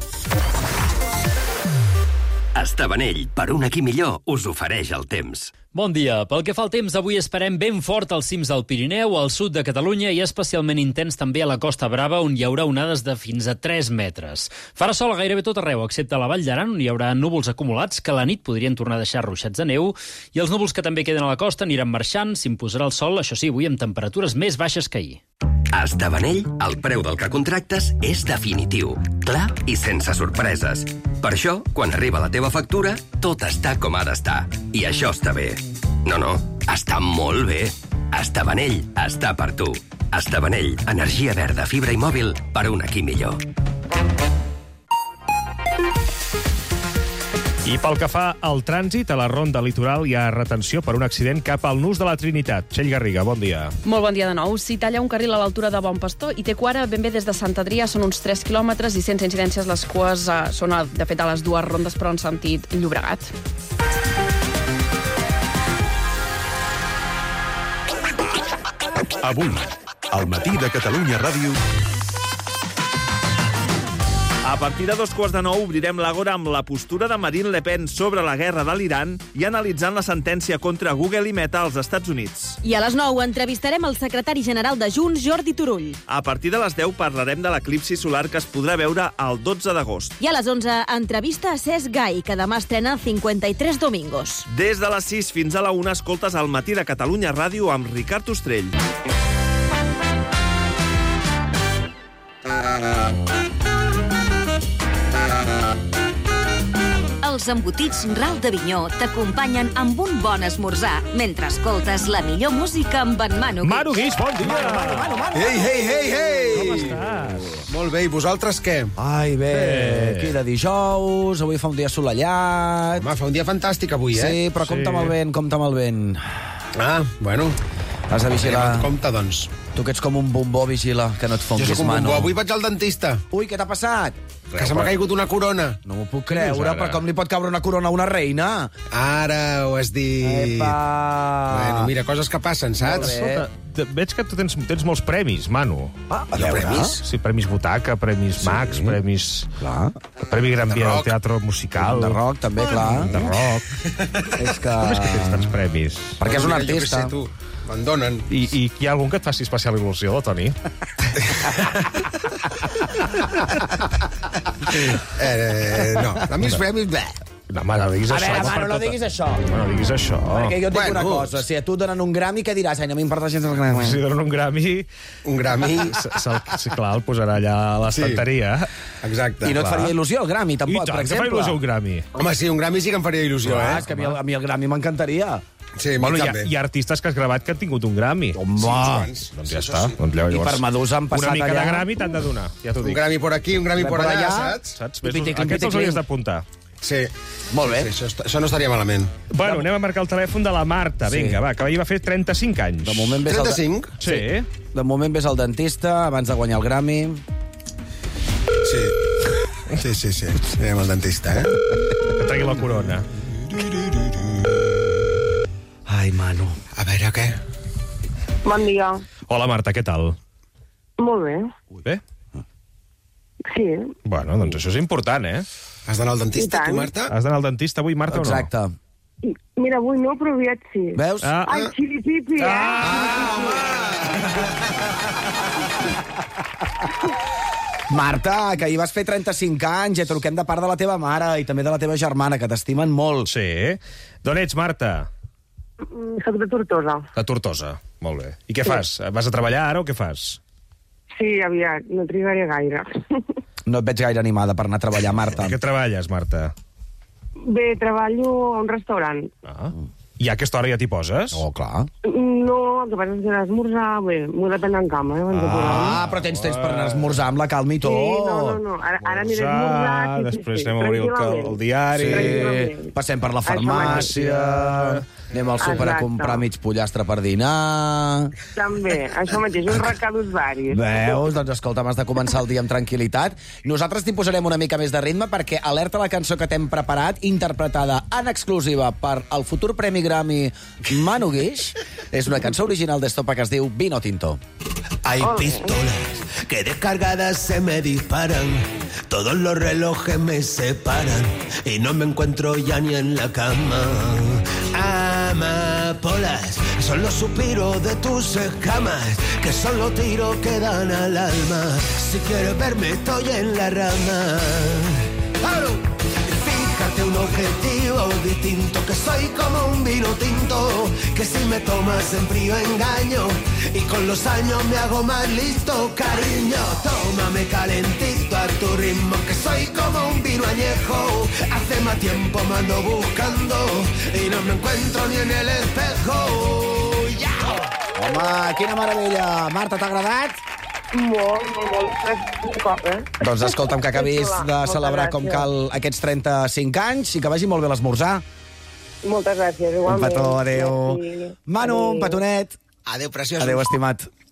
Estavanell, per un aquí millor, us ofereix el temps. Bon dia. Pel que fa al temps, avui esperem ben fort als cims del Pirineu, al sud de Catalunya i especialment intens també a la Costa Brava, on hi haurà onades de fins a tres metres. Farà sol a gairebé tot arreu, excepte a la Vall d'Aran, on hi haurà núvols acumulats que a la nit podrien tornar a deixar ruixats de neu, i els núvols que també queden a la costa aniran marxant, s'imposarà el sol, això sí, avui amb temperatures més baixes que ahir. A Estavanell, el preu del que contractes és definitiu, clar i sense sorpreses. Per això, quan arriba la teva factura, tot està com ha d'estar. I això està bé. No, no, està molt bé. Estavanell està per tu. Estavanell, energia verda, fibra i mòbil per un aquí millor. I pel que fa al trànsit, a la ronda litoral hi ha retenció per un accident cap al Nus de la Trinitat. Txell Garriga, bon dia. Molt bon dia de nou. S'hi talla un carril a l'altura de Bon Pastor i té cua ben bé des de Sant Adrià, són uns tres quilòmetres i sense incidències les cues eh, són, de fet, a les dues rondes, però en sentit Llobregat. Avui, al matí de Catalunya Ràdio... A partir de dos quarts de nou obrirem l'Àgora amb la postura de Marine Le Pen sobre la guerra de l'Iran i analitzant la sentència contra Google i Meta als Estats Units. I a les nou entrevistarem el secretari general de Junts, Jordi Turull. A partir de les deu parlarem de l'eclipsi solar que es podrà veure el dotze d'agost. I a les onze, entrevista a Cesc Gai, que demà estrena cinquanta i tres Domingos. Des de les sis fins a la una escoltes al matí de Catalunya Ràdio amb Ricard Ostrell. Els embotits Ral d'Avinyó t'acompanyen amb un bon esmorzar mentre escoltes la millor música amb en Manu Guix. Manu Guix, bon dia! Manu, Manu, Manu, Manu. Ei, ei, ei, ei! Com estàs? Molt bé, i vosaltres què? Ai, bé, bé. aquí de dijous, avui fa un dia assolellat. Home, fa un dia fantàstic avui, eh? Sí, però sí. compta amb el vent, compta amb el vent. Ah, bueno. Has de vigilar. Compte, doncs. Tu que ets com un bombó, vigila, que no et fonquis, Jo soc un Manu. bombó. Avui vaig al dentista. Ui, què t'ha passat? Que se m'ha caigut una corona. No m'ho puc creure, però com li pot caure una corona a una reina? Ara ho has dit. Epa! Bueno, mira, coses que passen, saps? Escolta, veig que tu tens, tens molts premis, Manu. Ah, a veure? Premis? Sí, premis Butaca, premis Sí. Max, premis... Clar. Premi Gran De Via del rock. Teatre Musical. De rock, també, clar. De rock. És que... Com és que tens tants premis? Perquè és un Mira, jo què artista. sé, tu. Me'n donen. I, I hi ha algun que et faci especial il·lusió, Toni? eh, no, a mi els premis... Bleh. No, home, no diguis A això. veure, home, Manu, per no tota- diguis això. Home, no diguis això. Perquè jo et dic Bueno. una cosa, si a tu et donen un Grammy, què diràs? Ai, no m'importa gens el Grammy. Si donen un Grammy... Un Grammy... se- se'l- Sí, clar, el posarà allà a l'estanteria. Exacte. I no et clar. faria il·lusió el Grammy, I tampoc, tant, per que fa exemple. il·lusió un Grammy. Home, sí, un Grammy sí que em faria il·lusió, Clar, eh? és que a mi, el- a mi el Grammy m'encantaria. Sí, a mi Bueno, hi ha, també. hi ha artistes que has gravat que han tingut un Grammy. Home! Sí, Doncs ja Sí, està. això sí. Doncs llavors, I per Medusa han passat una mica allà... de Grammy t'han de donar, ja t'ho Un dic. Grammy por aquí, un Grammy por Per allà, allà. saps? Saps? Piti, Ves, clim, aquests piti, els hauries clim. d'apuntar. Sí. Molt bé. Sí, sí, això, això no estaria malament. Bueno, anem a marcar el telèfon de la Marta. Sí. Vinga, va, que ahir va fer trenta-cinc anys. De moment ves al de- trenta-cinc? Sí. De moment ves al dentista, abans de guanyar el Grammy. Sí. Sí, sí, sí. Anem al dentista, eh? Que tregui la corona. Ai, Manu. A veure, què? Bon dia. Hola, Marta, què tal? Molt bé. Bé? Sí. Bueno, doncs això és important, eh? Has d'anar al dentista, I tant. tu, Marta? Has d'anar al dentista avui, Marta, Exacte. o no? Mira, avui no, però aviat sí. Veus? Ah, Ai, ah. xilipipi, eh? Marta, que ahir vas fer trenta-cinc anys, et truquem de part de la teva mare i també de la teva germana, que t'estimen molt. Sí. D'on ets, Marta? Mm, Soc de Tortosa. De Tortosa. Molt bé. I què fas? Vas a treballar ara o què fas? Sí, aviat, no trigaré gaire. No et veig gaire animada per anar a treballar, Marta. Què treballes, Marta? Bé, treballo a un restaurant. Ah. I a aquesta hora ja t'hi poses? Oh, clar. No, el que passa és que l'esmorzar, bé, m'ho de prendre en cama, eh? Ah, però tens temps per anar a esmorzar amb la calma i tot. Sí, no, no, no. Ara, ara aniré a esmorzar... Sí, sí, després sí, anem a obrir el, el diari... Sí, passem per la farmàcia... Anem al súper a comprar mig pollastre per dinar... També, això mateix, un recadus varis. Veus? Doncs escolta, m'has de començar el dia amb tranquil·litat. Nosaltres t'hi posarem una mica més de ritme perquè alerta la cançó que t'hem preparat, interpretada en exclusiva per el futur Premi Grammy Manu Guix. És una cançó original d'Estopa que es diu Vino Tinto. Hay pistolas que descargadas se me disparan. Todos los relojes me separan y no me encuentro ya ni en la cama. Amapolas son los suspiros de tus escamas, que son los tiros que dan al alma. Si quieres verme estoy en la rama. ¡Claro! Fíjate un objetivo distinto, que soy como un vino tinto, que si me tomas en frío engaño y con los años me hago más listo, cariño. Tómame calentito a tu ritmo, que soy como un vino añejo. Hace más tiempo me ando buscando y no me encuentro ni en el espejo. Yeah. Home, quina meravella! Marta, t'ha agradat? Molt, molt, molt. Cop, eh? Doncs escolta'm, que acabis de celebrar com cal aquests trenta-cinc anys i que vagi molt bé l'esmorzar. Moltes gràcies, igualment. Un petó, adéu. Merci. Manu, Adéu. un petonet. Adéu, preciosos. Adéu, estimat.